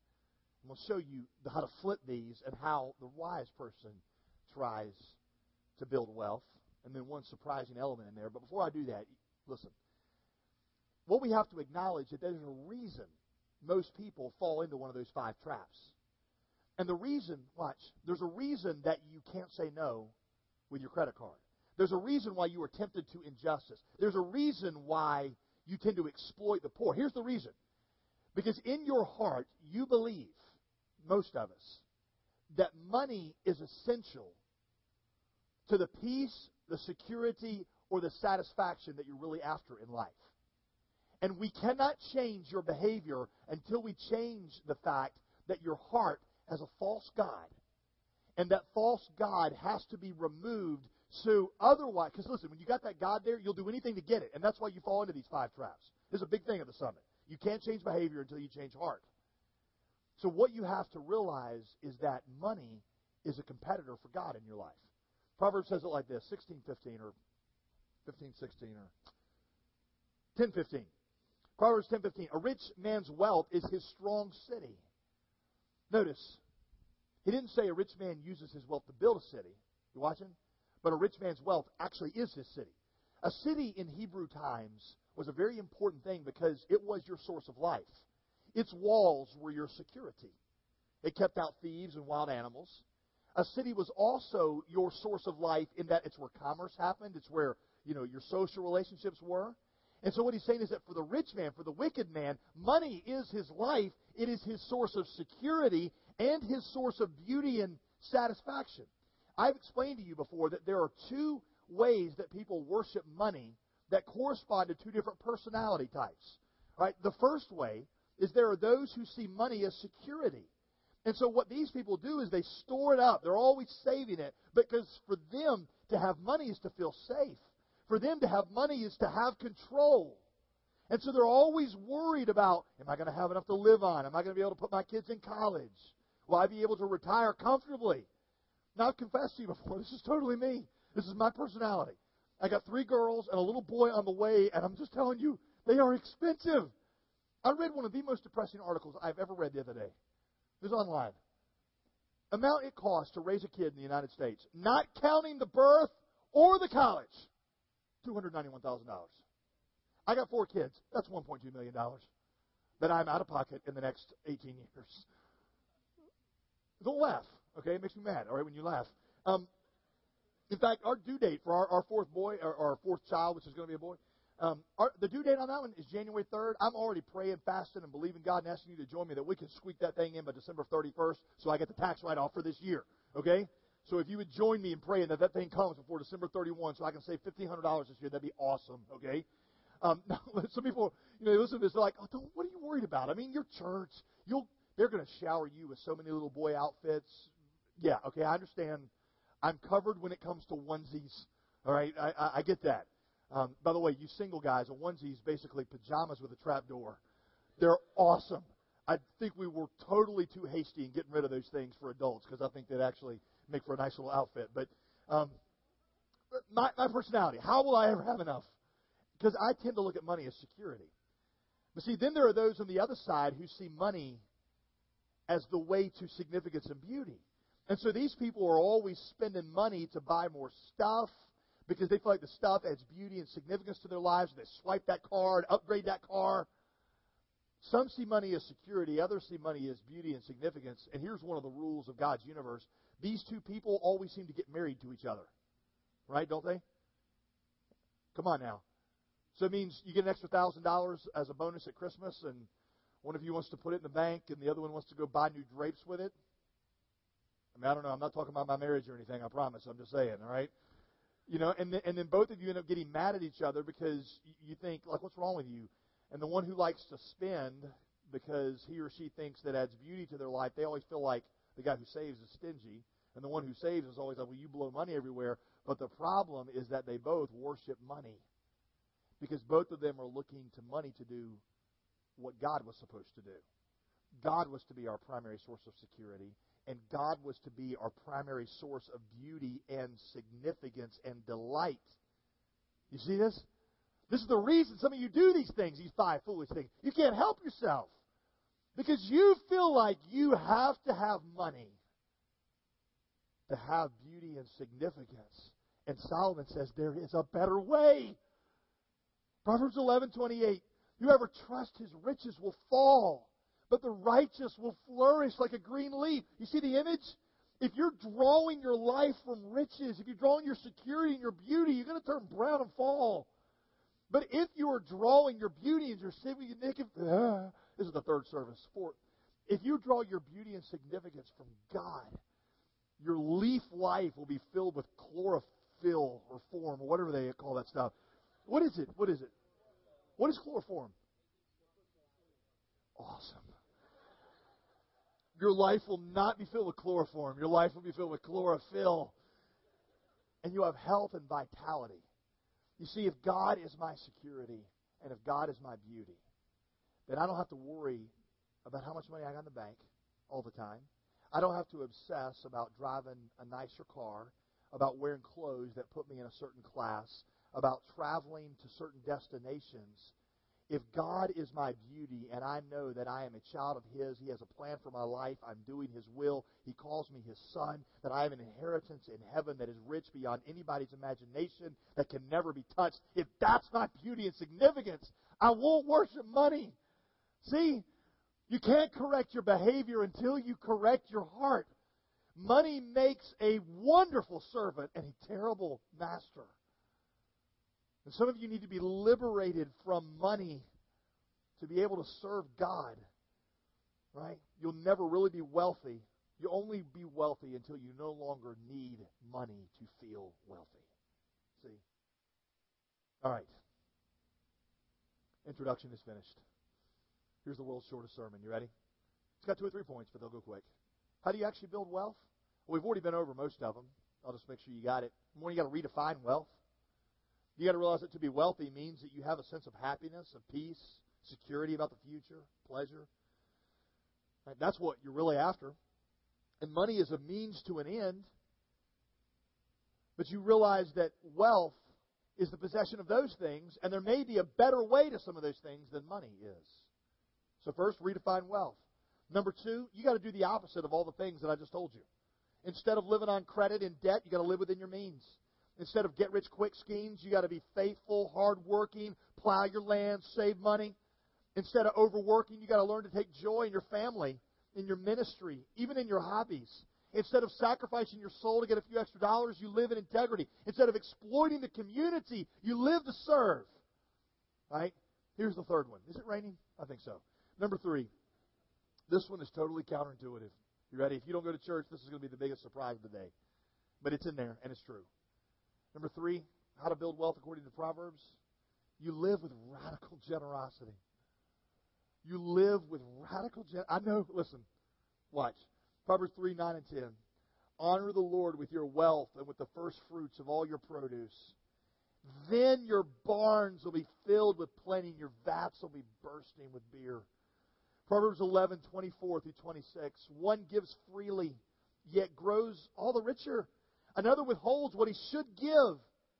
Speaker 2: you how to flip these and how the wise person tries to build wealth. And then one surprising element in there. But before I do that, listen. What we have to acknowledge is that there's a reason most people fall into one of those 5 traps. And the reason, there's a reason that you can't say no with your credit card. There's a reason why you are tempted to injustice. There's a reason why you tend to exploit the poor. Here's the reason. Because in your heart, you believe, most of us, that money is essential to the peace, the security, or the satisfaction that you're really after in life. And we cannot change your behavior until we change the fact that your heart has a false god. And that false god has to be removed. So otherwise, because listen, when you got that god there, you'll do anything to get it. And that's why you fall into these 5 traps. This is a big thing at the summit. You can't change behavior until you change heart. So what you have to realize is that money is a competitor for God in your life. Proverbs says it like this, 16:15 or 15:16 or 10:15. Proverbs 10:15. A rich man's wealth is his strong city. Notice, he didn't say a rich man uses his wealth to build a city. You watching? But a rich man's wealth actually is his city. A city in Hebrew times was a very important thing because it was your source of life. Its walls were your security. It kept out thieves and wild animals. A city was also your source of life in that it's where commerce happened. It's where, your social relationships were. And so what he's saying is that for the rich man, for the wicked man, money is his life. It is his source of security and his source of beauty and satisfaction. I've explained to you before that there are two ways that people worship money that correspond to two different personality types. Right? The first way is there are those who see money as security. And so what these people do is they store it up. They're always saving it because for them to have money is to feel safe. For them to have money is to have control. And so they're always worried about, am I going to have enough to live on? Am I going to be able to put my kids in college? Will I be able to retire comfortably? Now, I've confessed to you before, this is totally me. This is my personality. I got 3 girls and a little boy on the way, and I'm just telling you, they are expensive. I read one of the most depressing articles I've ever read the other day. It was online. Amount it costs to raise a kid in the United States, not counting the birth or the college, $291,000. I got 4 kids. That's $1.2 million that I'm out of pocket in the next 18 years. Don't laugh, okay? It makes me mad, all right, when you laugh. In fact, our due date for our 4th boy, or our 4th child, which is going to be a boy, the due date on that one is January 3rd. I'm already praying, fasting, and believing God and asking you to join me that we can squeak that thing in by December 31st so I get the tax write-off for this year, okay? So if you would join me in praying that that thing comes before December 31 so I can save $1,500 this year, that'd be awesome, okay? Some people, they listen to this, they're like, oh, what are you worried about? I mean, your church, they're going to shower you with so many little boy outfits. Yeah, okay, I understand. I'm covered when it comes to onesies, all right? I get that. By the way, you single guys, a onesie is basically pajamas with a trap door. They're awesome. I think we were totally too hasty in getting rid of those things for adults because I think they'd actually make for a nice little outfit. But my personality, how will I ever have enough? Because I tend to look at money as security. But see, then there are those on the other side who see money as the way to significance and beauty. And so these people are always spending money to buy more stuff because they feel like the stuff adds beauty and significance to their lives. They swipe that card, upgrade that car. Some see money as security. Others see money as beauty and significance. And here's one of the rules of God's universe. These two people always seem to get married to each other. Right, don't they? Come on now. So it means you get an extra $1,000 as a bonus at Christmas, and one of you wants to put it in the bank, and the other one wants to go buy new drapes with it. I mean, I don't know. I'm not talking about my marriage or anything, I promise. I'm just saying, all right? And then both of you end up getting mad at each other because you think, like, what's wrong with you? And the one who likes to spend because he or she thinks that adds beauty to their life, they always feel like the guy who saves is stingy. And the one who saves is always like, well, you blow money everywhere. But the problem is that they both worship money because both of them are looking to money to do what God was supposed to do. God was to be our primary source of security, and God was to be our primary source of beauty and significance and delight. You see this? This is the reason some of you do these things, these 5 foolish things. You can't help yourself because you feel like you have to have money to have beauty and significance. And Solomon says there is a better way. Proverbs 11:28. Whoever trusts his riches will fall, but the righteous will flourish like a green leaf. You see the image? If you're drawing your life from riches, if you're drawing your security and your beauty, you're going to turn brown and fall. But if you are drawing your beauty and your significance, this is the 3rd service, 4th. If you draw your beauty and significance from God, your leaf life will be filled with chlorophyll or form or whatever they call that stuff. What is it? What is it? What is chloroform? Awesome. Your life will not be filled with chloroform. Your life will be filled with chlorophyll. And you have health and vitality. You see, if God is my security and if God is my beauty, then I don't have to worry about how much money I got in the bank all the time. I don't have to obsess about driving a nicer car, about wearing clothes that put me in a certain class, about traveling to certain destinations. If God is my beauty and I know that I am a child of His, He has a plan for my life, I'm doing His will, He calls me His son, that I have an inheritance in heaven that is rich beyond anybody's imagination, that can never be touched. If that's my beauty and significance, I won't worship money. See, you can't correct your behavior until you correct your heart. Money makes a wonderful servant and a terrible master. And some of you need to be liberated from money to be able to serve God. Right? You'll never really be wealthy. You'll only be wealthy until you no longer need money to feel wealthy. See? All right. Introduction is finished. Here's the world's shortest sermon. You ready? It's got 2 or 3 points, but they'll go quick. How do you actually build wealth? Well, we've already been over most of them. I'll just make sure you got it. One, you got to redefine wealth. You got to realize that to be wealthy means that you have a sense of happiness, of peace, security about the future, pleasure. Right? That's what you're really after. And money is a means to an end. But you realize that wealth is the possession of those things, and there may be a better way to some of those things than money is. So first, redefine wealth. Number 2, you got to do the opposite of all the things that I just told you. Instead of living on credit and debt, you got to live within your means. Instead of get-rich-quick schemes, you got to be faithful, hardworking, plow your land, save money. Instead of overworking, you got to learn to take joy in your family, in your ministry, even in your hobbies. Instead of sacrificing your soul to get a few extra dollars, you live in integrity. Instead of exploiting the community, you live to serve. Right? Here's the third one. Is it raining? I think so. Number 3. This one is totally counterintuitive. You ready? If you don't go to church, this is going to be the biggest surprise of the day. But it's in there, and it's true. Number 3, how to build wealth according to Proverbs. You live with radical generosity. You live with radical generosity. I know, listen, watch. Proverbs 3, 9, and 10. Honor the Lord with your wealth and with the first fruits of all your produce. Then your barns will be filled with plenty, and your vats will be bursting with beer. Proverbs 11, 24 through 26. One gives freely, yet grows all the richer. Another withholds what he should give.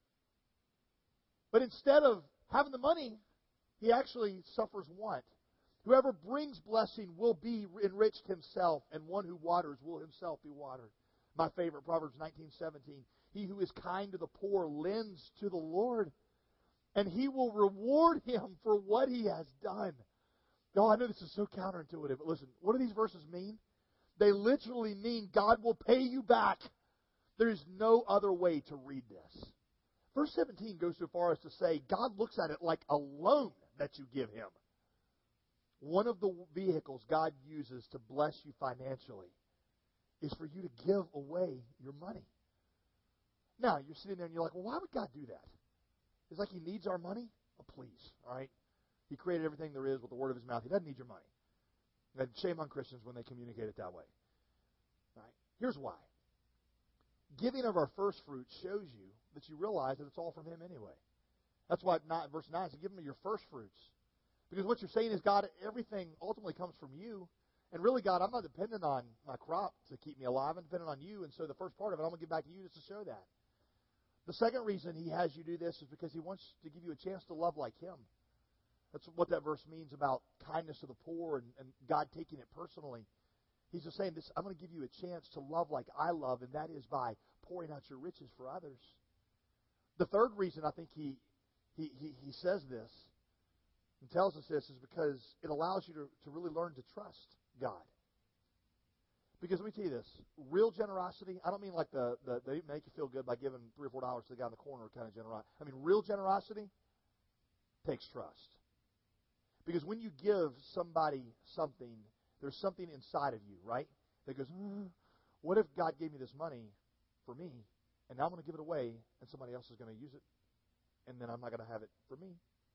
Speaker 2: But instead of having the money, he actually suffers want. Whoever brings blessing will be enriched himself, and one who waters will himself be watered. My favorite, Proverbs 19:17. He who is kind to the poor lends to the Lord, and he will reward him for what he has done. Oh, I know this is so counterintuitive, but listen, what do these verses mean? They literally mean God will pay you back. There is no other way to read this. Verse 17 goes so far as to say God looks at it like a loan that you give him. One of the vehicles God uses to bless you financially is for you to give away your money. Now, you're sitting there and you're like, well, why would God do that? It's like he needs our money? Oh, please, all right? He created everything there is with the word of his mouth. He doesn't need your money. And shame on Christians when they communicate it that way. All right? Here's why. Giving of our first fruits shows you that you realize that it's all from him anyway. That's why verse 9 says, give him your first fruits. Because what you're saying is, God, everything ultimately comes from you. And really, God, I'm not dependent on my crop to keep me alive. I'm dependent on you. And so the first part of it, I'm going to give back to you just to show that. The second reason he has you do this is because he wants to give you a chance to love like him. That's what that verse means about kindness to the poor and God taking it personally. He's just saying, I'm going to give you a chance to love like I love, and that is by pouring out your riches for others. The third reason I think he says this and tells us this is because it allows you to really learn to trust God. Because let me tell you this, real generosity, I don't mean like they make you feel good by giving $3 or $4 to the guy in the corner kind of generosity. I mean, real generosity takes trust. Because when you give somebody something, there's something inside of you, right? That goes, what if God gave me this money for me, and now I'm going to give it away, and somebody else is going to use it, and then I'm not going to have it for me?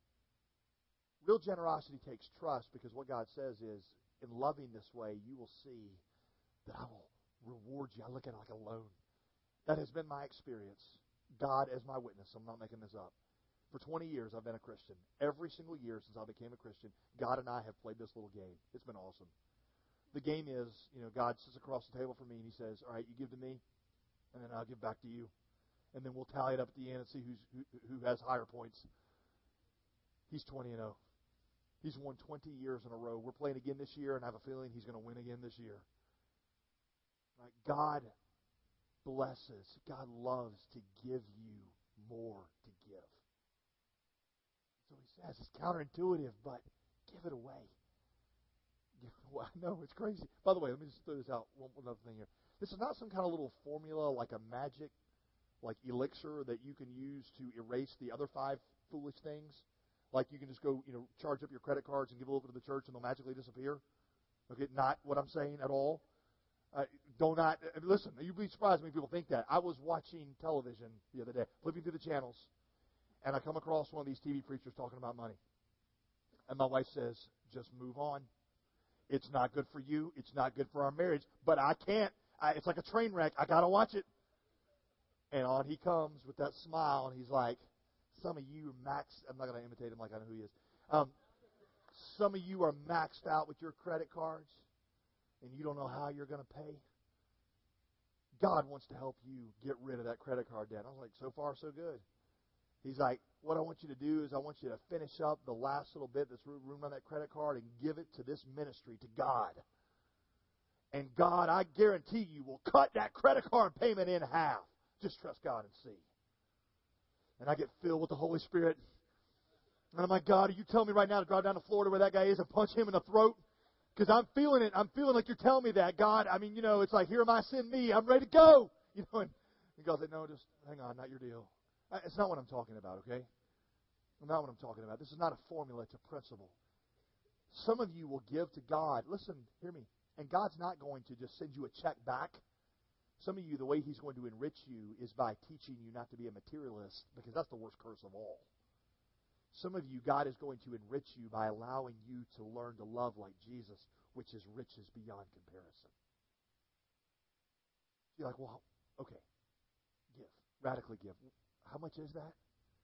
Speaker 2: Real generosity takes trust, because what God says is, in loving this way, you will see that I will reward you. I look at it like a loan. That has been my experience. God as my witness. I'm not making this up. For 20 years, I've been a Christian. Every single year since I became a Christian, God and I have played this little game. It's been awesome. The game is, God sits across the table from me and he says, all right, you give to me, and then I'll give back to you. And then we'll tally it up at the end and see who has higher points. He's 20-0. He's won 20 years in a row. We're playing again this year, and I have a feeling he's going to win again this year. Right? God blesses. God loves to give you more to give. So he says it's counterintuitive, but give it away. Well, I know, it's crazy. By the way, let me just throw this out. One other thing here. This is not some kind of little formula like a magic, like elixir that you can use to erase the other 5 foolish things. Like you can just go, charge up your credit cards and give a little bit to the church and they'll magically disappear. Okay, not what I'm saying at all. Listen, you'd be surprised when people think that. I was watching television the other day, flipping through the channels, and I come across one of these TV preachers talking about money. And my wife says, just move on. It's not good for you. It's not good for our marriage. But I can't. It's like a train wreck. I got to watch it. And on he comes with that smile, and he's like, some of you are maxed. I'm not going to imitate him like I know who he is. Some of you are maxed out with your credit cards, and you don't know how you're going to pay. God wants to help you get rid of that credit card debt. I was like, so far, so good. He's like, what I want you to do is I want you to finish up the last little bit that's room on that credit card and give it to this ministry, to God. And God, I guarantee you, will cut that credit card payment in half. Just trust God and see. And I get filled with the Holy Spirit. And I'm like, God, are you telling me right now to drive down to Florida where that guy is and punch him in the throat? Because I'm feeling it. I'm feeling like you're telling me that. God, I mean, it's like, here am I, send me. I'm ready to go. And God's like, no, just hang on, not your deal. It's not what I'm talking about, okay? Not what I'm talking about. This is not a formula. It's a principle. Some of you will give to God. Listen, hear me. And God's not going to just send you a check back. Some of you, the way He's going to enrich you is by teaching you not to be a materialist, because that's the worst curse of all. Some of you, God is going to enrich you by allowing you to learn to love like Jesus, which is riches beyond comparison. You're like, well, okay, give. Radically give. How much is that?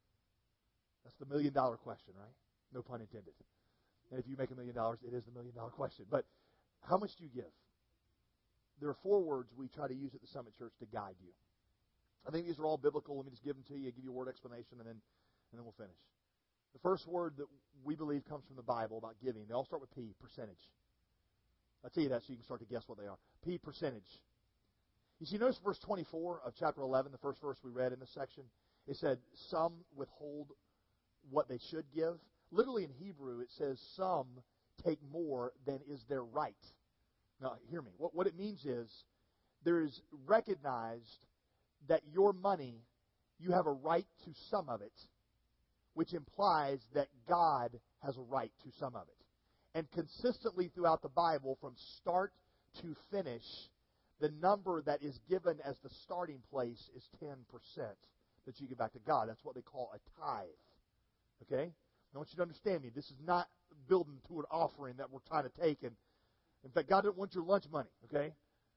Speaker 2: That's the $1 million question, right? No pun intended. And if you make $1 million, it is the $1 million question. But how much do you give? There are 4 words we try to use at the Summit Church to guide you. I think these are all biblical. Let me just give them to you, give you a word explanation, and then we'll finish. The first word that we believe comes from the Bible about giving. They all start with P, percentage. I'll tell you that so you can start to guess what they are. P, percentage. You see, notice verse 24 of chapter 11, the first verse we read in this section. It said, some withhold what they should give. Literally in Hebrew, it says, some take more than is their right. Now, hear me. What it means is, there is recognized that your money, you have a right to some of it, which implies that God has a right to some of it. And consistently throughout the Bible, from start to finish, the number that is given as the starting place is 10% that you give back to God. That's what they call a tithe. Okay? I want you to understand me. This is not building to an offering that we're trying to take. And in fact, God didn't want your lunch money. Okay?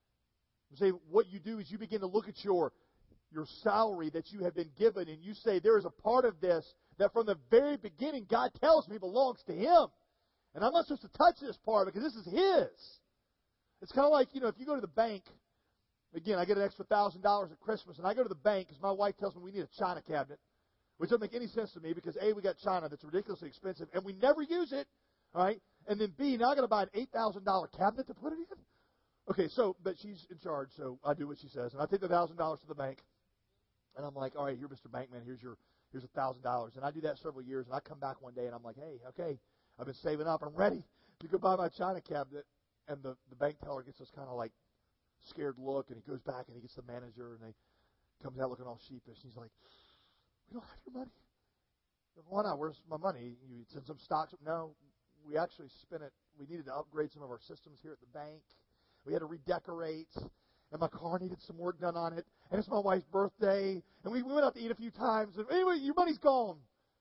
Speaker 2: Say what you do is you begin to look at your salary that you have been given, and you say, there is a part of this that from the very beginning God tells me belongs to Him. And I'm not supposed to touch this part because this is His. It's kind of like, if you go to the bank, again, I get an extra $1,000 at Christmas, and I go to the bank because my wife tells me we need a china cabinet, which doesn't make any sense to me because, A, we got china that's ridiculously expensive, and we never use it, all right? And then, B, now I got to buy an $8,000 cabinet to put it in? Okay, but she's in charge, so I do what she says. And I take the $1,000 to the bank, and I'm like, all right, here, Mr. Bankman, here's $1,000. And I do that several years, and I come back one day, and I'm like, hey, okay, I've been saving up. I'm ready to go buy my china cabinet. And the bank teller gets this kind of like scared look, and he goes back and he gets the manager, and they comes out looking all sheepish. He's like, we don't have your money. Why not? Where's my money? You send some stocks? No, we actually spent it. We needed to upgrade some of our systems here at the bank. We had to redecorate, and my car needed some work done on it. And it's my wife's birthday, and we went out to eat a few times. And anyway, your money's gone.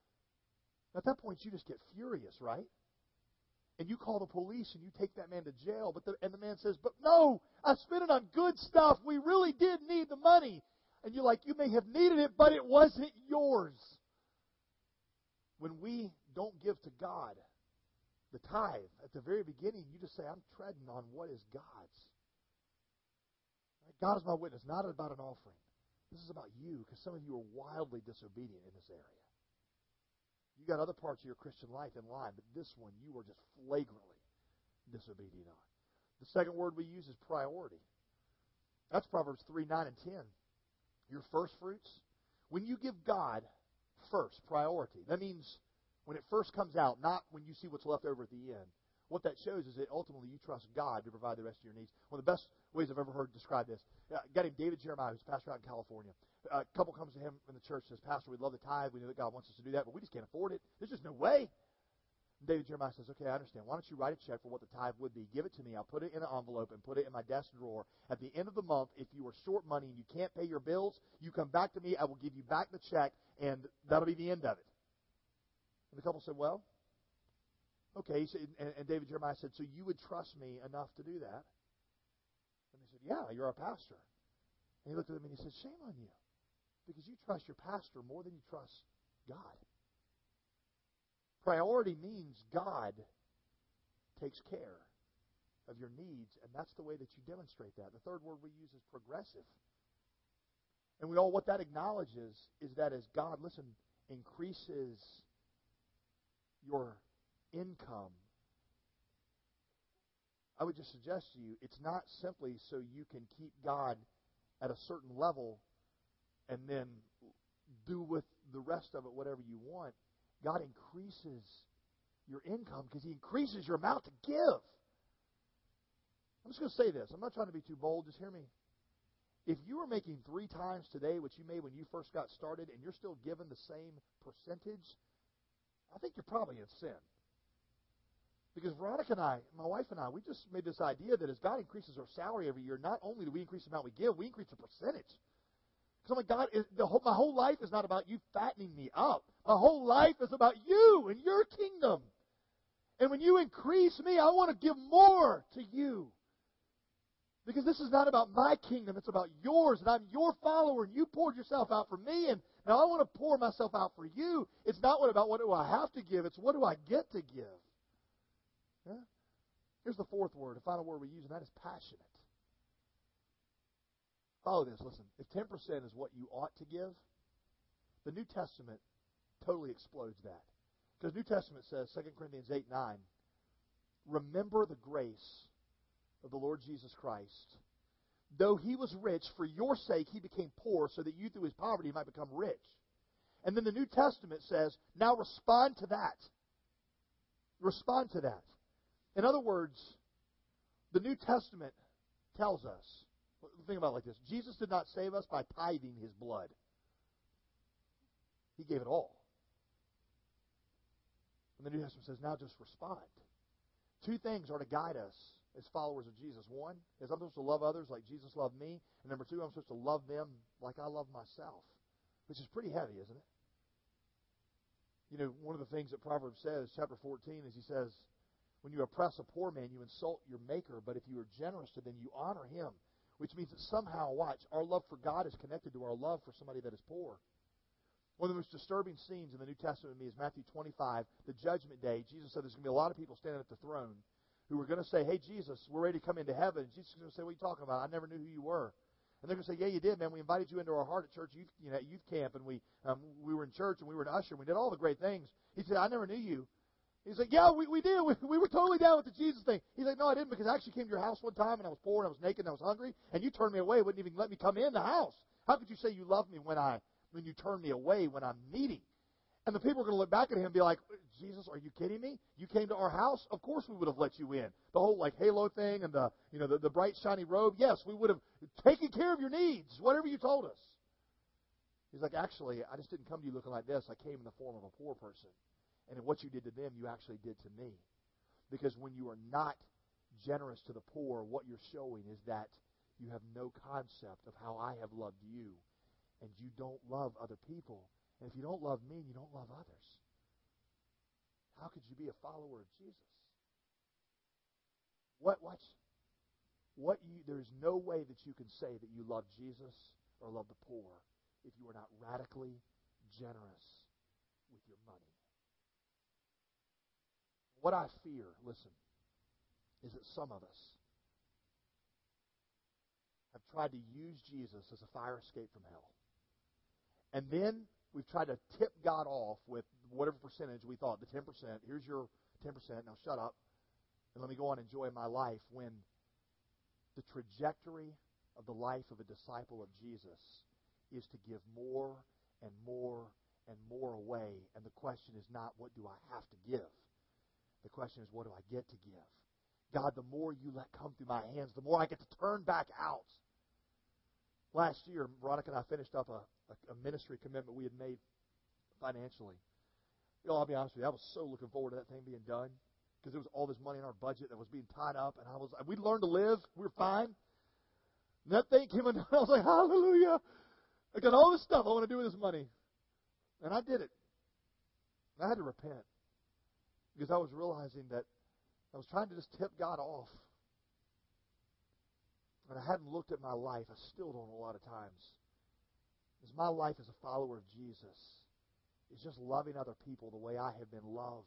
Speaker 2: At that point, you just get furious, right? And you call the police and you take that man to jail. And the man says, but no, I spent it on good stuff. We really did need the money. And you're like, you may have needed it, but it wasn't yours. When we don't give to God the tithe at the very beginning, you just say, I'm treading on what is God's. God is my witness, not about an offering. This is about you, because some of you are wildly disobedient in this area. You got other parts of your Christian life in line, but this one you are just flagrantly disobedient on. The second word we use is priority. That's Proverbs 3, 9, and 10. Your first fruits. When you give God first, priority, that means when it first comes out, not when you see what's left over at the end. what that shows is that ultimately you trust God to provide the rest of your needs. One of the best ways I've ever heard describe this, a guy named David Jeremiah, who's a pastor out in California. A couple comes to him in the church and says, Pastor, we'd love the tithe. We know that God wants us to do that, but we just can't afford it. There's just no way. David Jeremiah says, okay, I understand. Why don't you write a check for what the tithe would be? Give it to me. I'll put it in an envelope and put it in my desk drawer. At the end of the month, if you are short money and you can't pay your bills, you come back to me. I will give you back the check, and that'll be the end of it. And the couple said, well, okay. He said, and David Jeremiah said, so you would trust me enough to do that? And they said, yeah, you're our pastor. And he looked at them and he said, shame on you, because you trust your pastor more than you trust God. Priority means God takes care of your needs, and that's the way that you demonstrate that. The third word we use is progressive. And what that acknowledges is that as God, increases your income, I would just suggest to you, it's not simply so you can keep God at a certain level and then do with the rest of it whatever you want. God increases your income because He increases your amount to give. I'm just going to say this. I'm not trying to be too bold. Just hear me. If you are making 3 times today what you made when you first got started and you're still given the same percentage, I think you're probably in sin. Because Veronica and I, my wife and I, we just made this idea that as God increases our salary every year, not only do we increase the amount we give, we increase the percentage. Because I'm like, God, my whole life is not about you fattening me up. My whole life is about you and your kingdom. And when you increase me, I want to give more to you. Because this is not about my kingdom, it's about yours, and I'm your follower, and you poured yourself out for me, and now I want to pour myself out for you. It's not about what do I have to give, it's what do I get to give. Yeah? Here's the fourth word, the final word we use, and that is passionate. Follow this, listen. If 10% is what you ought to give, the New Testament totally explodes that. Because New Testament says, 2 Corinthians 8:9, remember the grace of the Lord Jesus Christ. Though He was rich, for your sake He became poor, so that you through His poverty might become rich. And then the New Testament says, now respond to that. Respond to that. In other words, the New Testament tells us, think about it like this. Jesus did not save us by tithing His blood. He gave it all. And the New Testament says, now just respond. 2 things are to guide us as followers of Jesus. One is I'm supposed to love others like Jesus loved me. And number 2, I'm supposed to love them like I love myself. Which is pretty heavy, isn't it? You know, one of the things that Proverbs says, chapter 14, is he says, when you oppress a poor man, you insult your maker. But if you are generous to them, you honor him. Which means that somehow, watch, our love for God is connected to our love for somebody that is poor. One of the most disturbing scenes in the New Testament to me is Matthew 25, the judgment day. Jesus said there's going to be a lot of people standing at the throne who are going to say, hey, Jesus, we're ready to come into heaven. And Jesus is going to say, what are you talking about? I never knew who you were. And they're going to say, yeah, you did, man. We invited you into our heart at church youth camp, and we were in church, and we were an usher, and we did all the great things. He said, I never knew you. He's like, yeah, we did. We were totally down with the Jesus thing. He's like, no, I didn't, because I actually came to your house one time, and I was poor, and I was naked, and I was hungry, and you turned me away, wouldn't even let me come in the house. How could you say you love me when you turn me away when I'm needy? And the people are going to look back at him and be like, Jesus, are you kidding me? You came to our house? Of course we would have let you in. The whole halo thing and the bright shiny robe, yes, we would have taken care of your needs, whatever you told us. He's like, actually, I just didn't come to you looking like this. I came in the form of a poor person. And what you did to them, you actually did to me. Because when you are not generous to the poor, what you're showing is that you have no concept of how I have loved you. And you don't love other people. And if you don't love me, you don't love others. How could you be a follower of Jesus? There's no way that you can say that you love Jesus or love the poor if you are not radically generous with your money. What I fear, listen, is that some of us have tried to use Jesus as a fire escape from hell. And then we've tried to tip God off with whatever percentage we thought, the 10%. Here's your 10%. Now shut up and let me go on and enjoy my life, when the trajectory of the life of a disciple of Jesus is to give more and more and more away. And the question is not, what do I have to give? The question is, what do I get to give? God, the more you let come through my hands, the more I get to turn back out. Last year, Veronica and I finished up a ministry commitment we had made financially. I'll be honest with you, I was so looking forward to that thing being done because there was all this money in our budget that was being tied up, and we learned to live. We were fine. And that thing came in, and I was like, hallelujah. I got all this stuff I want to do with this money. And I did it. I had to repent because I was realizing that I was trying to just tip God off. And I hadn't looked at my life. I still don't a lot of times. Because my life as a follower of Jesus is just loving other people the way I have been loved.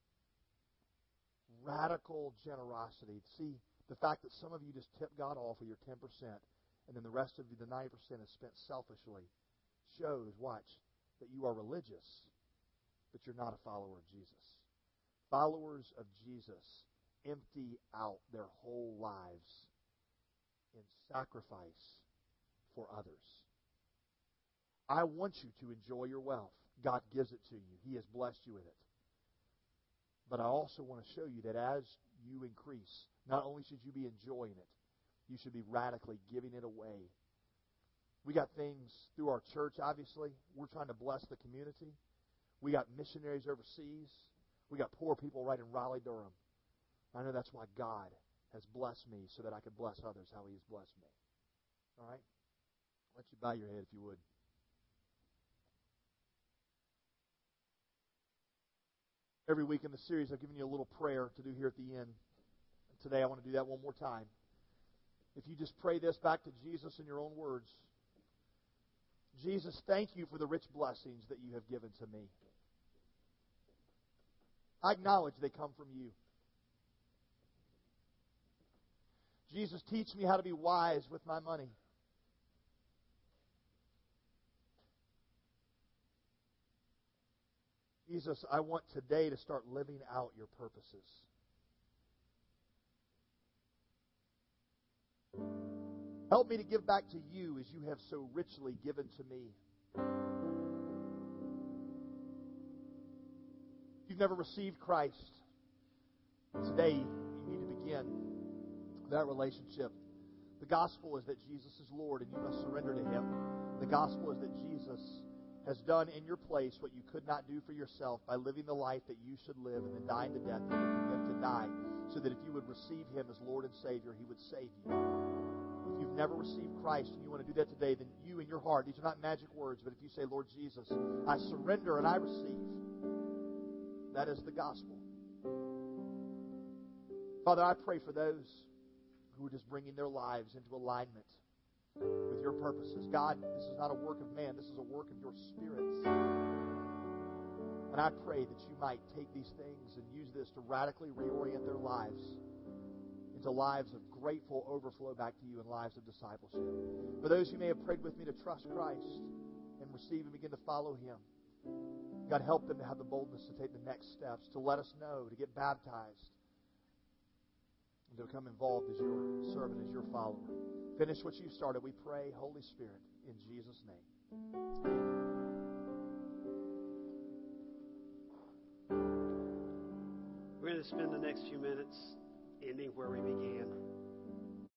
Speaker 2: Radical generosity. See, the fact that some of you just tip God off with your 10%, and then the rest of you, the 90%, is spent selfishly, shows, watch, that you are religious, but you're not a follower of Jesus. Followers of Jesus empty out their whole lives in sacrifice for others. I want you to enjoy your wealth. God gives it to you. He has blessed you with it. But I also want to show you that as you increase, not only should you be enjoying it, you should be radically giving it away. We got things through our church, obviously. We're trying to bless the community. We got missionaries overseas. We got poor people right in Raleigh-Durham. I know that's why God has blessed me so that I could bless others how He has blessed me. All right? I'll let you bow your head if you would. Every week in the series, I've given you a little prayer to do here at the end. And today I want to do that one more time. If you just pray this back to Jesus in your own words. Jesus, thank you for the rich blessings that you have given to me. I acknowledge they come from you. Jesus, teach me how to be wise with my money. Jesus, I want today to start living out your purposes. Help me to give back to you as you have so richly given to me. If you've never received Christ, today you need to begin that relationship. The gospel is that Jesus is Lord and you must surrender to Him. The gospel is that Jesus has done in your place what you could not do for yourself by living the life that you should live and then dying the death that you were condemned to die, so that if you would receive Him as Lord and Savior, He would save you. If you've never received Christ and you want to do that today, then you in your heart, these are not magic words, but if you say, Lord Jesus, I surrender and I receive, that is the gospel. Father, I pray for those who are just bringing their lives into alignment with your purposes. God, this is not a work of man. This is a work of your spirits. And I pray that you might take these things and use this to radically reorient their lives into lives of grateful overflow back to you and lives of discipleship. For those who may have prayed with me to trust Christ and receive and begin to follow Him, God, help them to have the boldness to take the next steps, to let us know, to get baptized, and to become involved as your servant, as your follower. Finish what you started, we pray, Holy Spirit, in Jesus' name.
Speaker 1: We're going to spend the next few minutes ending where we began.